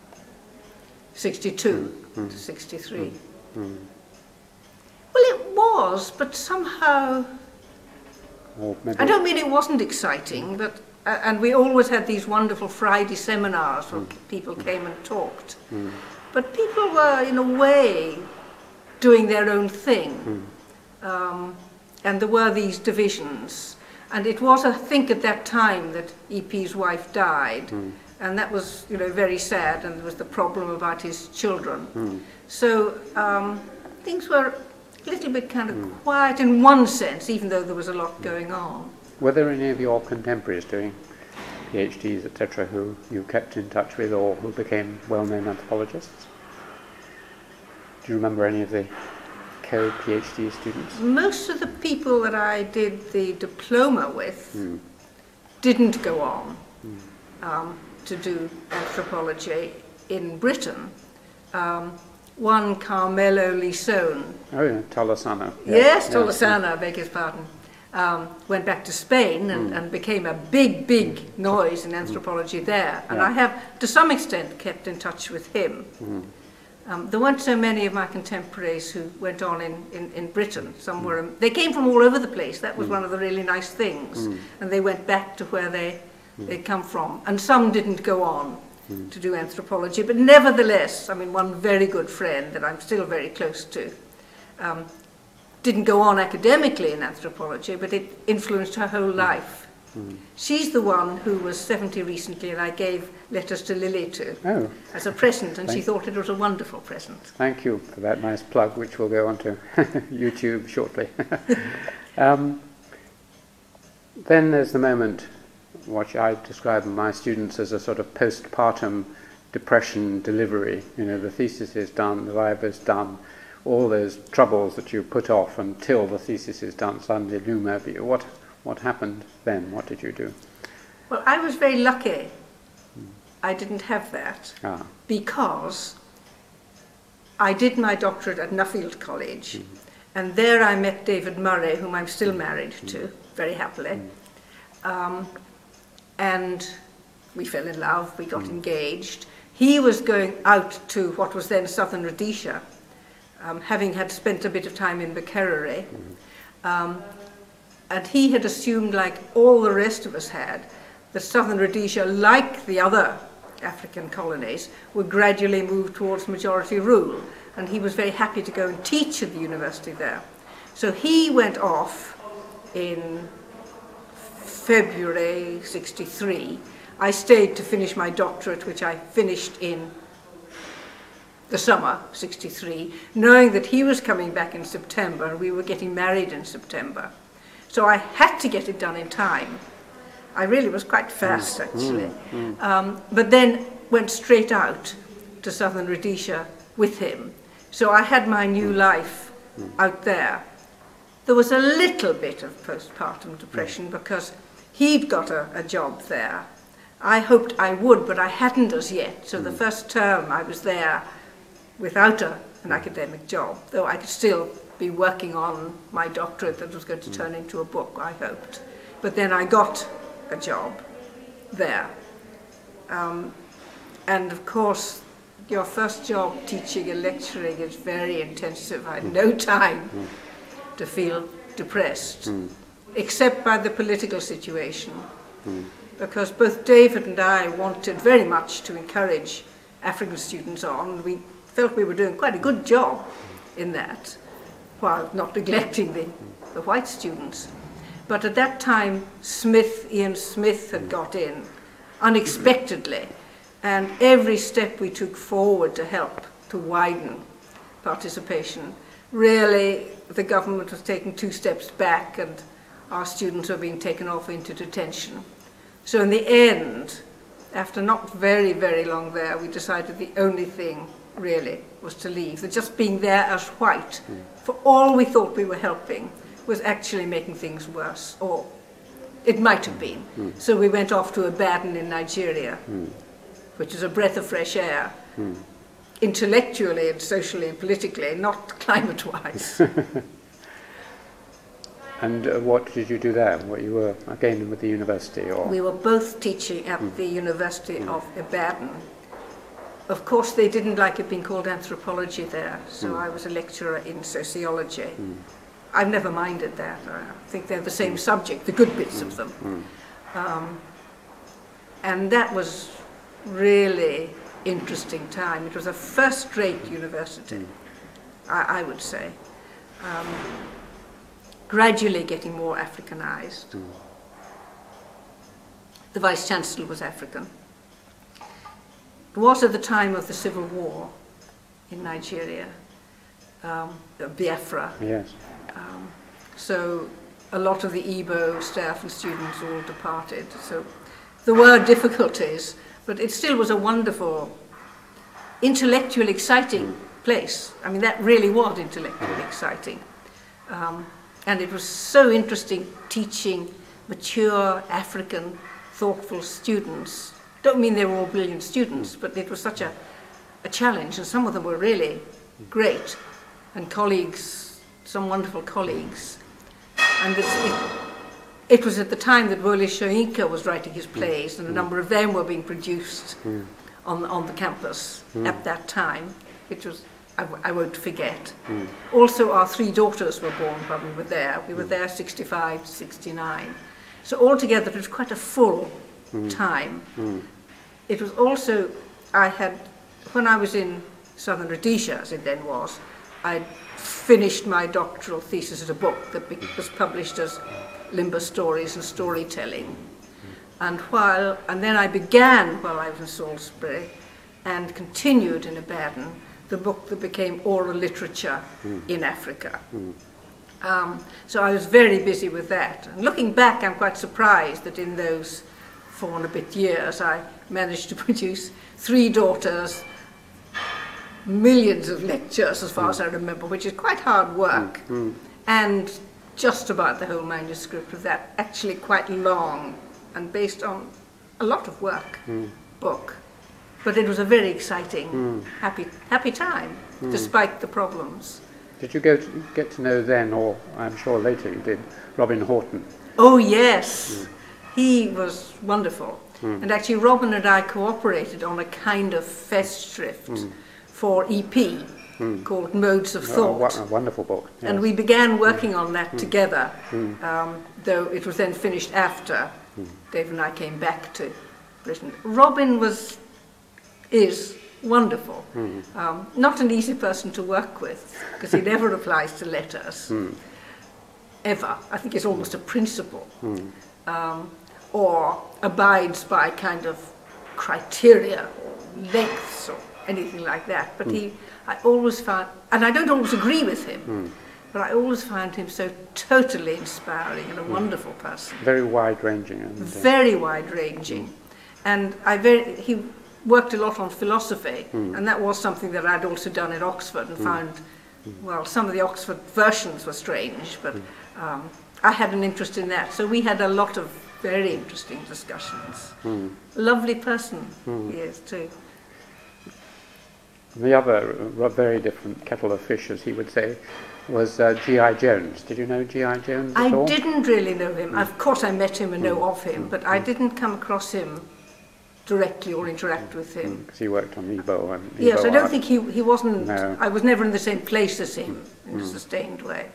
62 to 63. Well, it was, but somehow, Or maybe I don't mean it wasn't exciting, but and we always had these wonderful Friday seminars where people came and talked. But people were, in a way, doing their own thing. And there were these divisions. And it was, I think, at that time that E.P.'s wife died. And that was, you know, very sad, and there was the problem about his children. So things were a little bit kind of quiet in one sense, even though there was a lot going on. Were there any of your contemporaries doing PhDs, etc., who you kept in touch with or who became well-known anthropologists? Do you remember any of the co-PhD students? Most of the people that I did the diploma with didn't go on to do anthropology in Britain. One, Carmelo Lisone. Oh, yeah, Tolosana. Yes, Tolosana, I beg his pardon. Went back to Spain and became a big noise in anthropology there. And I have, to some extent, kept in touch with him. There weren't so many of my contemporaries who went on in Britain. Some were, they came from all over the place. That was one of the really nice things. And they went back to where they'd come from. And some didn't go on to do anthropology. But nevertheless, I mean, one very good friend that I'm still very close to didn't go on academically in anthropology, but it influenced her whole life. She's the one who was 70 recently, and I gave Letters to Lily to as a present, and she thought it was a wonderful present. Thank you for that nice plug, which will go onto YouTube shortly. Then there's the moment, which I describe my students as a sort of postpartum depression delivery. You know, the thesis is done, the viva's done, all those troubles that you put off until the thesis is done suddenly loom over you. What happened then? What did you do? Well, I was very lucky I didn't have that, because I did my doctorate at Nuffield College, and there I met David Murray, whom I'm still married to, very happily. And we fell in love, we got engaged. He was going out to what was then Southern Rhodesia, having had spent a bit of time in Bukerere. And he had assumed, like all the rest of us had, that Southern Rhodesia, like the other African colonies, would gradually move towards majority rule. And he was very happy to go and teach at the university there. So he went off in February '63. I stayed to finish my doctorate, which I finished in the summer '63, knowing that he was coming back in September and we were getting married in September. So I had to get it done in time. I really was quite fast, actually. But then went straight out to Southern Rhodesia with him. So I had my new life out there. There was a little bit of postpartum depression because he'd got a job there. I hoped I would, but I hadn't as yet. So the first term I was there without an academic job, though I could still be working on my doctorate that was going to turn into a book, I hoped. But then I got a job there. And of course, your first job teaching and lecturing is very intensive. I had no time to feel depressed, except by the political situation. Because both David and I wanted very much to encourage African students on. We felt we were doing quite a good job in that, while not neglecting the white students. But at that time, Ian Smith had got in unexpectedly, and every step we took forward to help to widen participation, really the government was taking 2 steps back and our students were being taken off into detention. So in the end, after not very, very long there, we decided the only thing really was to leave. That just being there as white, for all we thought we were helping, was actually making things worse, or it might have been. So we went off to Ibadan in Nigeria, which is a breath of fresh air, intellectually and socially and politically, not climate-wise. And what did you do there? What you were again with the university, or we were both teaching at the University of Ibadan. Of course, they didn't like it being called anthropology there, so I was a lecturer in sociology. I've never minded that. I think they're the same subject, the good bits of them. And that was really interesting time. It was a first-rate university, I would say. Gradually getting more Africanized. The Vice-Chancellor was African. It was at the time of the Civil War in Nigeria, Biafra. yes, So a lot of the Igbo staff and students all departed. So there were difficulties, but it still was a wonderful, intellectually exciting place. I mean, that really was intellectually exciting. And it was so interesting teaching mature African, thoughtful students. Don't mean they were all brilliant students, but it was such a challenge, and some of them were really great, and colleagues, some wonderful colleagues. And it was at the time that Wole Soyinka was writing his plays, and a number of them were being produced on the campus at that time, which was, I won't forget. Also, our 3 daughters were born while we were there. We were there 65 to 69. So altogether, it was quite a full time. It was also, when I was in Southern Rhodesia, as it then was, I finished my doctoral thesis as a book that was published as Limber Stories and Storytelling. And then I began, while I was in Salisbury, and continued in Ibadan, the book that became Oral Literature in Africa. So I was very busy with that. And looking back, I'm quite surprised that in those 4 and a bit years, I managed to produce 3 daughters, millions of lectures, as far as I remember, which is quite hard work. And just about the whole manuscript of that, actually quite long and based on a lot of work book. But it was a very exciting, happy time. despite the problems. Did you get to know then, or I'm sure later you did, Robin Horton? Oh yes, he was wonderful. And actually Robin and I cooperated on a kind of festschrift for EP called Modes of Thought. A wonderful book. Yes. And we began working on that together, though it was then finished after Dave and I came back to Britain. Robin is wonderful. Not an easy person to work with, because he never replies to letters, ever. I think it's almost a principle. Or abides by kind of criteria or lengths or anything like that. But I always found, and I don't always agree with him, but I always found him so totally inspiring and a wonderful person. Very wide-ranging. Very wide-ranging. And he worked a lot on philosophy, and that was something that I'd also done at Oxford and found, well, some of the Oxford versions were strange, but I had an interest in that. So we had a lot of very interesting discussions. Lovely person he is too. The other very different kettle of fish, as he would say, was G.I. Jones. Did you know G.I. Jones at all? I didn't really know him. Of course I met him and know of him, but I didn't come across him directly or interact with him. Because he worked on Nebo and Nebo Yes, I don't art. think he wasn't, No. I was never in the same place as him in a sustained way.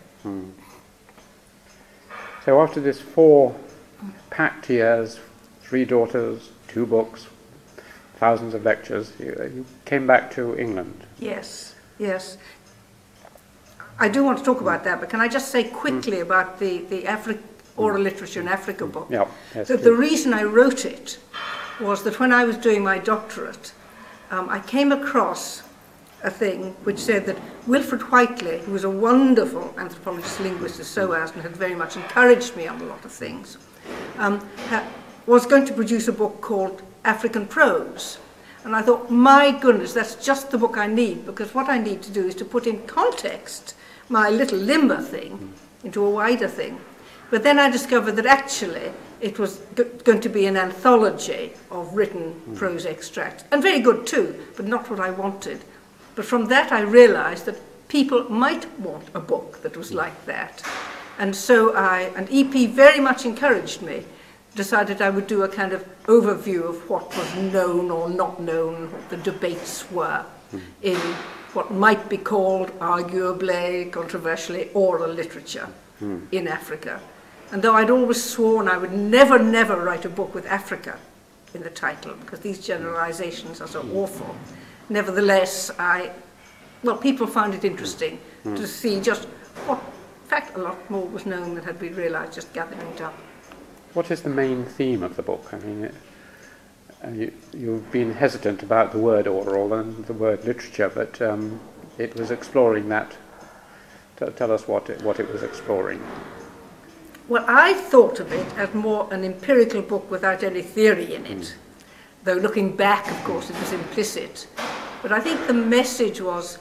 So after this 4 packed years, 3 daughters, 2 books, thousands of lectures, you came back to England. Yes, yes. I do want to talk about that, but can I just say quickly about the oral literature in Africa book? Yeah, yes, That the reason I wrote it was that when I was doing my doctorate, I came across a thing which said that Wilfred Whiteley, who was a wonderful anthropologist, linguist, as SOAS, and had very much encouraged me on a lot of things, was going to produce a book called African Prose. And I thought, my goodness, that's just the book I need, because what I need to do is to put in context my little limber thing into a wider thing. But then I discovered that actually it was going to be an anthology of written prose extracts, and very good too, but not what I wanted. But from that I realized that people might want a book that was like that. And so and EP very much encouraged me, decided I would do a kind of overview of what was known or not known, what the debates were in what might be called, arguably, controversially, oral literature in Africa. And though I'd always sworn I would never, never write a book with Africa in the title, because these generalizations are so awful, nevertheless, people found it interesting to see just what, in fact, a lot more was known than had been realized just gathering it up. What is the main theme of the book? I mean, you've been hesitant about the word oral and the word literature, but it was exploring that. Tell us what it was exploring. Well, I thought of it as more an empirical book without any theory in it. Though looking back, of course, it was implicit. But I think the message was,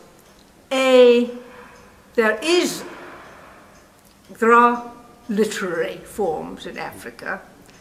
there are literary forms in Africa,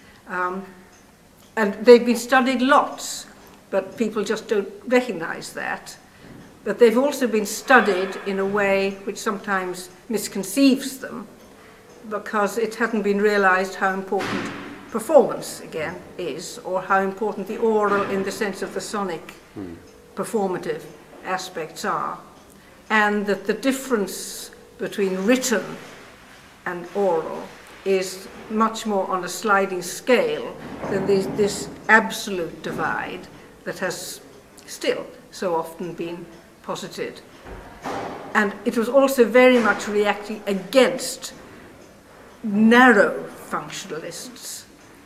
and they've been studied lots, but people just don't recognize that. But they've also been studied in a way which sometimes misconceives them, because it hasn't been realized how important performance, again, is, or how important the oral in the sense of the sonic performative aspects are, and that the difference between written and oral is much more on a sliding scale than this absolute divide that has still so often been posited. And it was also very much reacting against narrow functionalist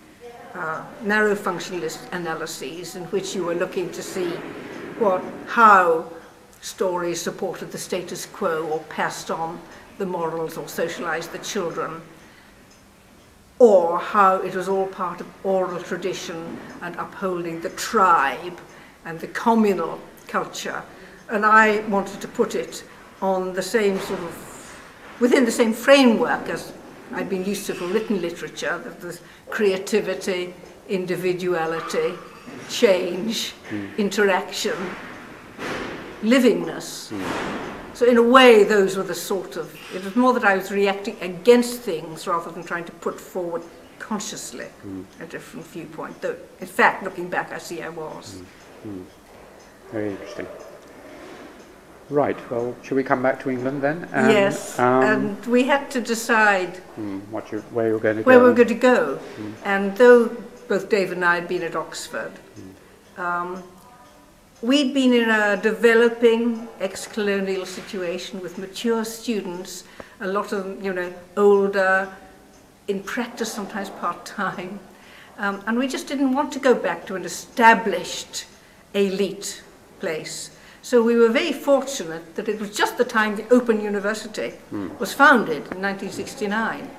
analyses in which you were looking to see how stories supported the status quo or passed on the morals or socialized the children, or how it was all part of oral tradition and upholding the tribe and the communal culture. And I wanted to put it on the same within the same framework as I'd been used to for written literature, that there's creativity, individuality, change, interaction, livingness. So in a way, those were the sort of, it was more that I was reacting against things rather than trying to put forward consciously a different viewpoint. Though, in fact, looking back, I see I was. Very interesting. Right, well, shall we come back to England then? Yes, and we had to decide where you were going to where go. we were going to go. And though both David and I had been at Oxford, we'd been in a developing ex-colonial situation with mature students, a lot of them, older, in practice sometimes part-time, and we just didn't want to go back to an established elite place. So we were very fortunate that it was just the time the Open University was founded in 1969.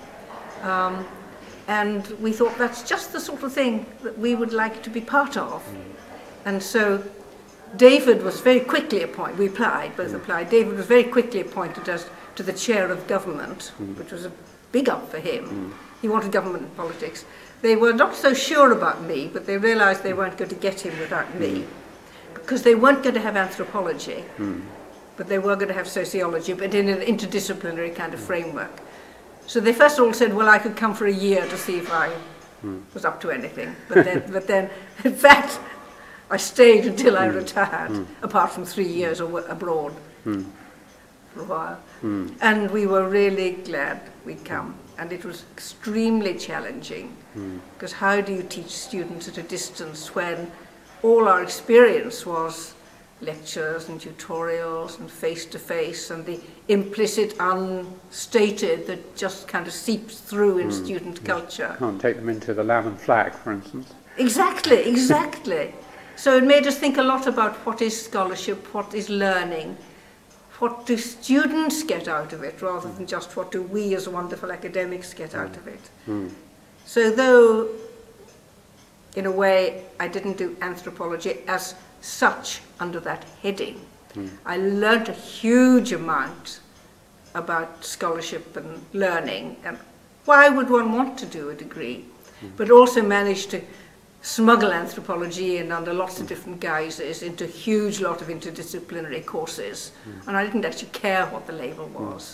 And we thought that's just the sort of thing that we would like to be part of. And so David was very quickly appointed, we applied, both applied, David was very quickly appointed as to the chair of government, which was a big up for him. He wanted government and politics. They were not so sure about me, but they realised they weren't going to get him without me, because they weren't going to have anthropology, but they were going to have sociology, but in an interdisciplinary kind of framework. So they first of all said, well, I could come for a year to see if I was up to anything. But then, in fact, I stayed until I retired, apart from 3 years abroad for a while. And we were really glad we'd come. And it was extremely challenging, because how do you teach students at a distance when all our experience was lectures and tutorials and face-to-face and the implicit, unstated that just kind of seeps through in student culture. Can't take them into the lamb and flag, for instance. Exactly. So it made us think a lot about what is scholarship, what is learning, what do students get out of it, rather than just what do we as wonderful academics get out of it. So though, in a way, I didn't do anthropology as such under that heading, I learned a huge amount about scholarship and learning, and why would one want to do a degree, but also managed to smuggle anthropology in under lots of different guises into a huge lot of interdisciplinary courses, and I didn't actually care what the label was.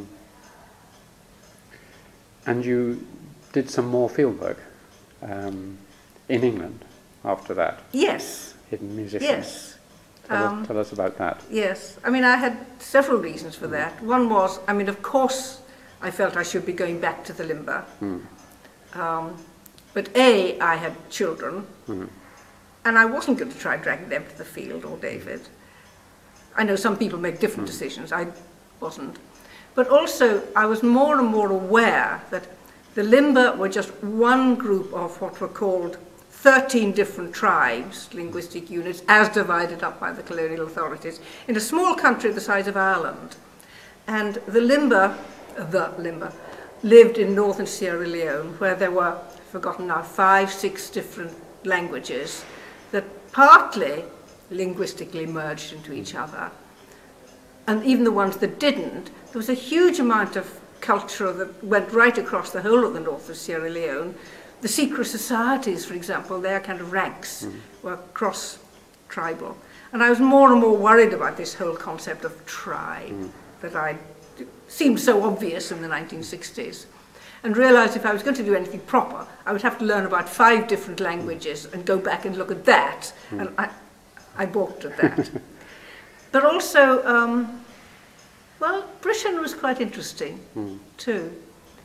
And you did some more fieldwork in England after that? Yes. Hidden musicians? Yes. Tell us about that. Yes. I mean, I had several reasons for that. One was, I mean, of course, I felt I should be going back to the Limba. But A, I had children, and I wasn't going to try dragging them to the field, or David. I know some people make different decisions. I wasn't. But also, I was more and more aware that the Limba were just one group of what were called 13 different tribes, linguistic units, as divided up by the colonial authorities, in a small country the size of Ireland. And the Limba lived in northern Sierra Leone, where there were, forgotten now, 5-6 different languages that partly linguistically merged into each other. And even the ones that didn't, there was a huge amount of culture that went right across the whole of the north of Sierra Leone. The secret societies, for example, their kind of ranks were cross-tribal. And I was more and more worried about this whole concept of tribe that seemed so obvious in the 1960s. And realised if I was going to do anything proper, I would have to learn about 5 different languages and go back and look at that. And I balked at that. But also, well, Britain was quite interesting too.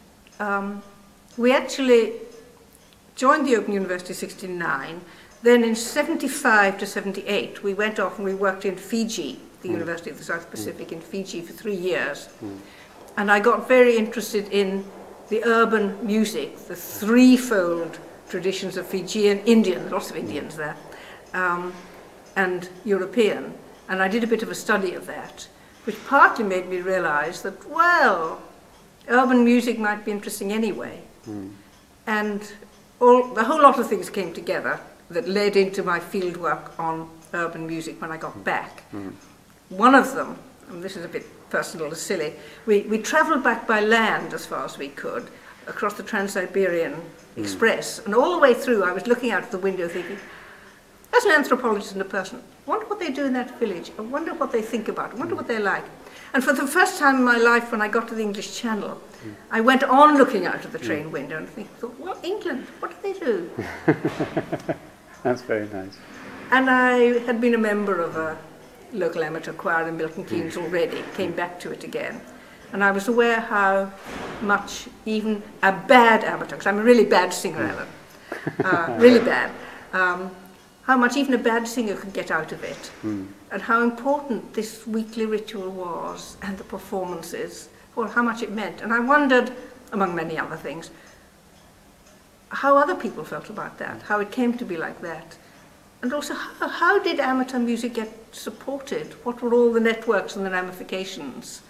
We actually joined the Open University in 1969. Then in 1975 to 1978, we went off and we worked in Fiji, the University of the South Pacific in Fiji for 3 years. And I got very interested in the urban music, the threefold traditions of Fijian, Indian, lots of Indians there, and European. And I did a bit of a study of that, which partly made me realise that, well, urban music might be interesting anyway. And the whole lot of things came together that led into my fieldwork on urban music when I got back. One of them, and this is a bit personal and silly, we travelled back by land as far as we could, across the Trans-Siberian Express, and all the way through I was looking out of the window thinking, as an anthropologist and a person, I wonder what the they do in that village? I wonder what they think about. I wonder what they're like. And for the first time in my life, when I got to the English Channel, I went on looking out of the train window and thought, well, England, what do they do? That's very nice. And I had been a member of a local amateur choir in Milton Keynes already, came back to it again. And I was aware how much even a bad amateur, because I'm a really bad singer, Alan, really bad, how much even a bad singer could get out of it, and how important this weekly ritual was, and the performances, well, how much it meant. And I wondered, among many other things, how other people felt about that, how it came to be like that. And also, how did amateur music get supported? What were all the networks and the ramifications?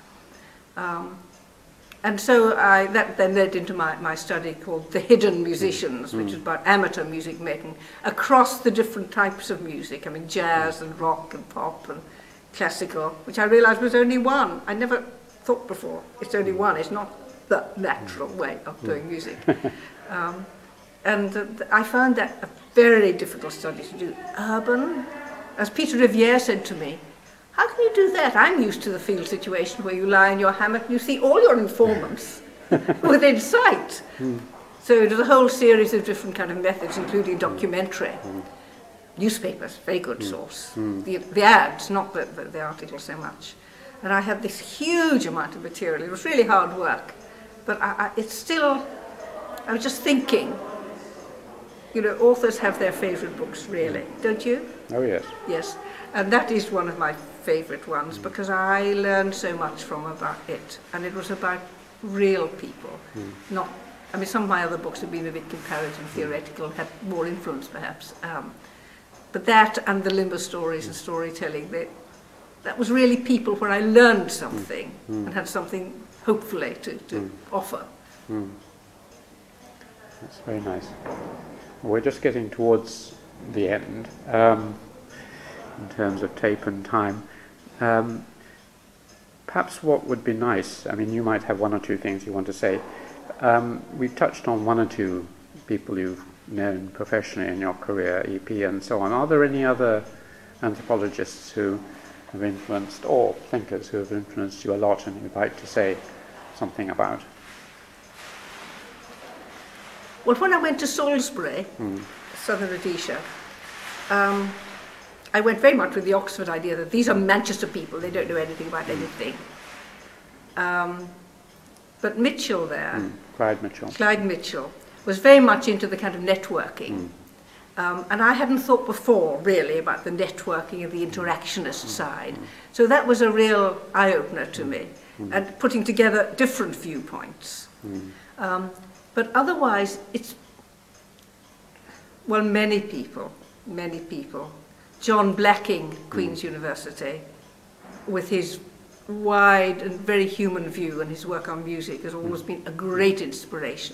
And so that then led into my study called The Hidden Musicians, which is about amateur music making across the different types of music. I mean, jazz and rock and pop and classical, which I realized was only one. I never thought before. It's only one. It's not the natural way of doing music. And I found that a very difficult study to do. Urban, as Peter Riviere said to me, how can you do that? I'm used to the field situation where you lie in your hammock and you see all your informants within sight. So there's a whole series of different kind of methods, including documentary. Newspapers, very good source. The ads, not the articles so much. And I had this huge amount of material. It was really hard work. But it's still, I was just thinking, you know, authors have their favourite books, really, don't you? Oh, yes. Yes, and that is one of my favourite ones because I learned so much from about it, and it was about real people, not, I mean, some of my other books have been a bit comparative and theoretical, had more influence perhaps, but that and the Limber stories and storytelling, that was really people where I learned something and had something, hopefully, to offer. That's very nice. We're just getting towards the end in terms of tape and time. Perhaps what would be nice, I mean, you might have one or two things you want to say. We've touched on one or two people you've known professionally in your career, EP and so on. Are there any other anthropologists who have influenced, or thinkers who have influenced you a lot and you'd like to say something about? Well, when I went to Salisbury, Southern Rhodesia, I went very much with the Oxford idea that these are Manchester people, they don't know anything about anything. But Mitchell there, Clyde Mitchell, was very much into the kind of networking. And I hadn't thought before, really, about the networking and the interactionist side. So that was a real eye-opener to me, and putting together different viewpoints. But otherwise, it's, well, many people. John Blacking, Queen's University, with his wide and very human view and his work on music has always been a great inspiration.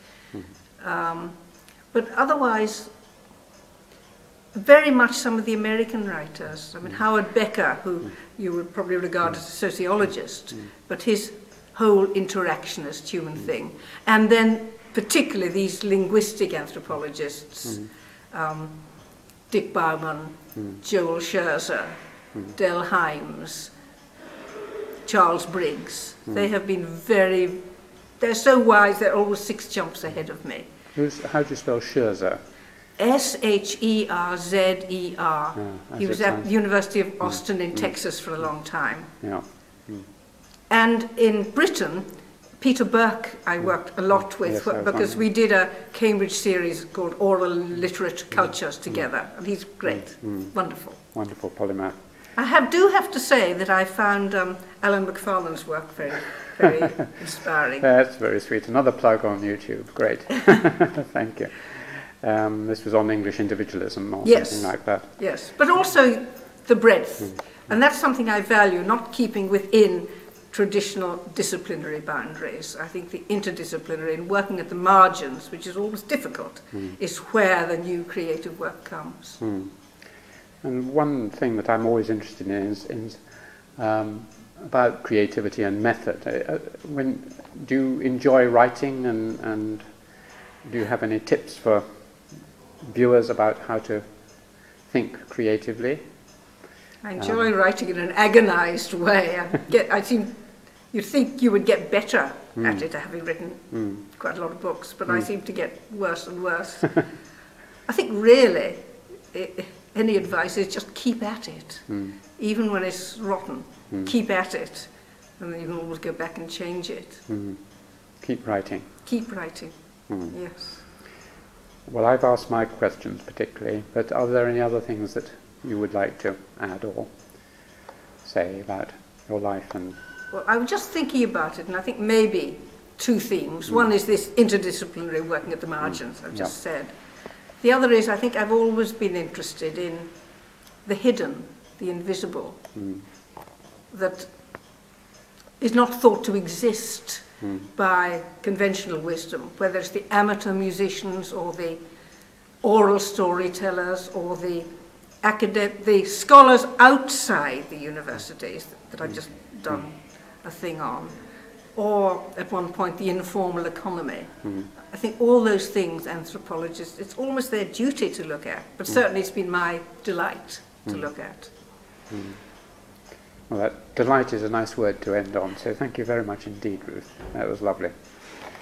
But otherwise, very much some of the American writers. I mean, Howard Becker, who you would probably regard as a sociologist, but his whole interactionist human thing. And then particularly these linguistic anthropologists, Dick Bauman, Joel Scherzer, Del Himes, Charles Briggs. They have been they're so wise, they're always 6 jumps ahead of me. How do you spell Scherzer? S-H-E-R-Z-E-R. He was at the University of Austin in Texas for a long time. Yeah. And in Britain, Peter Burke I worked a lot with, because we did a Cambridge series called Oral Literate Cultures together, and he's great, wonderful. Wonderful polymath. I do have to say that I found Alan McFarlane's work very, very inspiring. That's very sweet. Another plug on YouTube. Great. Thank you. This was on English individualism or something like that. Yes, but also the breadth. And that's something I value, not keeping within traditional disciplinary boundaries. I think the interdisciplinary and working at the margins, which is always difficult, is where the new creative work comes. And one thing that I'm always interested in is about creativity and method. Do you enjoy writing, and do you have any tips for viewers about how to think creatively? I enjoy writing in an agonised way. You'd think you would get better at it, having written quite a lot of books, but I seem to get worse and worse. I think really, any advice is just keep at it. Even when it's rotten, keep at it. And then you can always go back and change it. Keep writing. Keep writing, yes. Well, I've asked my questions particularly, but are there any other things that you would like to add or say about your life? And Well, I was just thinking about it, and I think maybe two themes. One is this interdisciplinary working at the margins, I've just said. The other is, I think I've always been interested in the hidden, the invisible, that is not thought to exist by conventional wisdom, whether it's the amateur musicians or the oral storytellers or the scholars outside the universities that I've just done a thing on, or at one point the informal economy. I think all those things anthropologists, it's almost their duty to look at, but certainly it's been my delight to look at. well, that delight is a nice word to end on, so thank you very much indeed, Ruth. That was lovely.